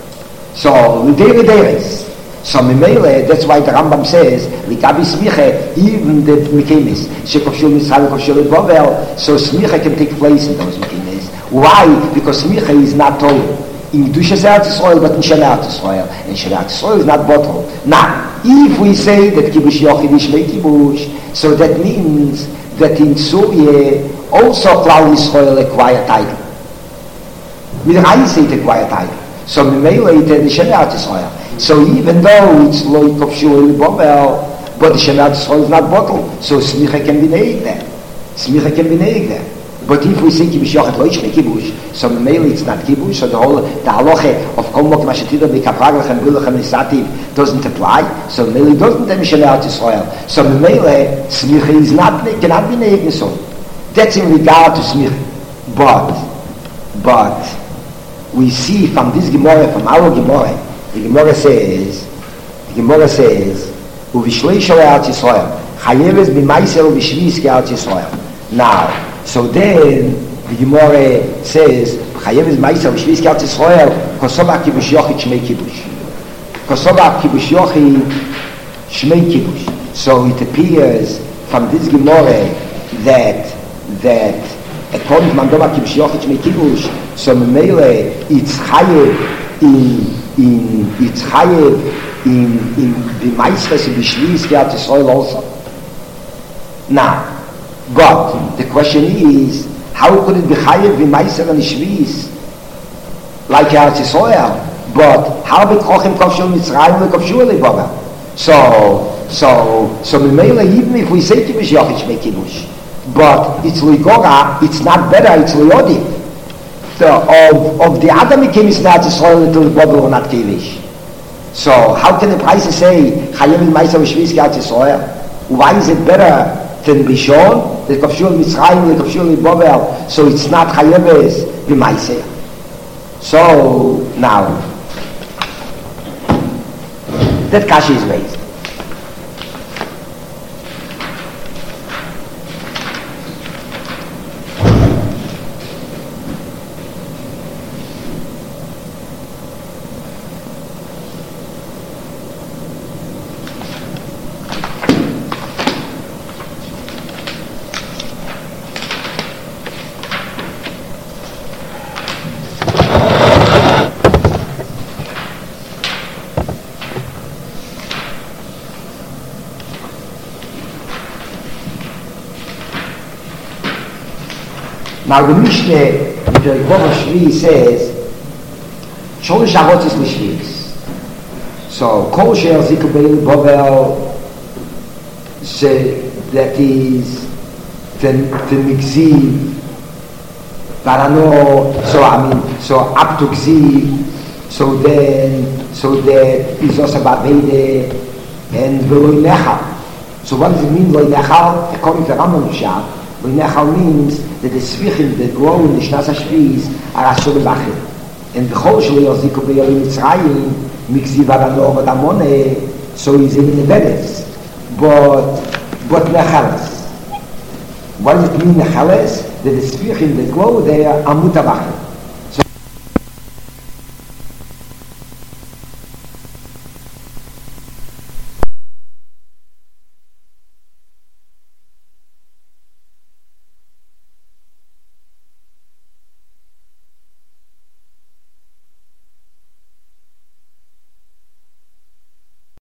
So, l'dei l'deiris. So, Mimele, that's why the Rambam says, Ligabi Smicha, even the Mikemis, Shekofshul Mitzrayim, Kofshul Bobel, so Smicha can take place in those Mikemis. Why? Because Smicha is not told. in Kedushas Eretz Yisrael, but in Shem Eretz Yisrael. And Shem Eretz Yisrael is not bottled. Now, if we say that Kibush Yochid is Shmei Kibush, so that means that in Syria also Klal Yisrael acquire title. With the Ayis it acquire title. So Memele it is Shem Eretz Yisrael. So even though it's Loi Kofshu Bobel, but the Shem Eretz Yisrael is not bottled, so Smicha can be named there. Smicha can be named there. But if we say Kibush Yochid Loi Shmei Kibush, so Memele it's not Kibush, so the whole, the halacha of Kol Mok Mashatida B'Kapragach and Bilach and Nisativ doesn't apply, so Memele doesn't have Shem Eretz Yisrael. So Memele, Smicha is not, cannot be named so. That's in regard to Smicha. But, but, we see from this Gemara, from our Gemara, the Gemara says, the Gemara says, Uvishlei Shalei Eretz Yisrael, Chayeves B'Maiser U'Vishvis Eretz Yisrael. Now, so then the Gemara says, Chayeves B'Maiser U'Vishvis Eretz Yisrael, Kosova Kibush Yochid Shmei Kibush. Kosova Kibush Yochid Shmei Kibush. So it appears from this Gemara that that according to Mandoma Kibush Yochid Shmei Kibush, so Memele it's higher in in it's higher in in the Meisres and Bishlis Eretz Yisrael also. Now, but the question is, how could it be higher in Meiser and Bishlis like Eretz Yisrael? But how be Kochim Kovshul Mitzrayim and Kovshul Lebaba? So so so Memele, even if we say Kibush Yochid Shmei Kibush, but it's Ligora, it's not better, it's Liodi. So of, of the Adam became Eretz Yisrael until the Bible were not Kivish. So how can the price say Chayim in Ma'aser V'Shvis Eretz Yisrael? Why is it better than Bishon, the Kavshul Mitzrayim, the Kavshul Bobel? So it's not Chayeves B'Ma'aser. So now that kasha is raised. Now the Mishnah, the Rekov Shvi says, Sholish Avot is Mishvis. So, Kol She'er Ziku Be'il Bovel, that is the, the Migziv, Parano, so I mean, so up to Gziv, so then, so that is also Babede, and Ve'loi Nechal. So what does it mean, Loi Nechal? According to Rambam Shah, Loi Nechal means that the Svichim that grow in the Shnas HaShviz are Asur B'Bachir. And the Chol Shelo Yoziku Be'Yolim Mitzrayim, Mikziv Adano Vadamone, so he's in the Bedes. But, but Nechalas. What does it mean Nechalas? That the Svichim that grow there are Mutabachir.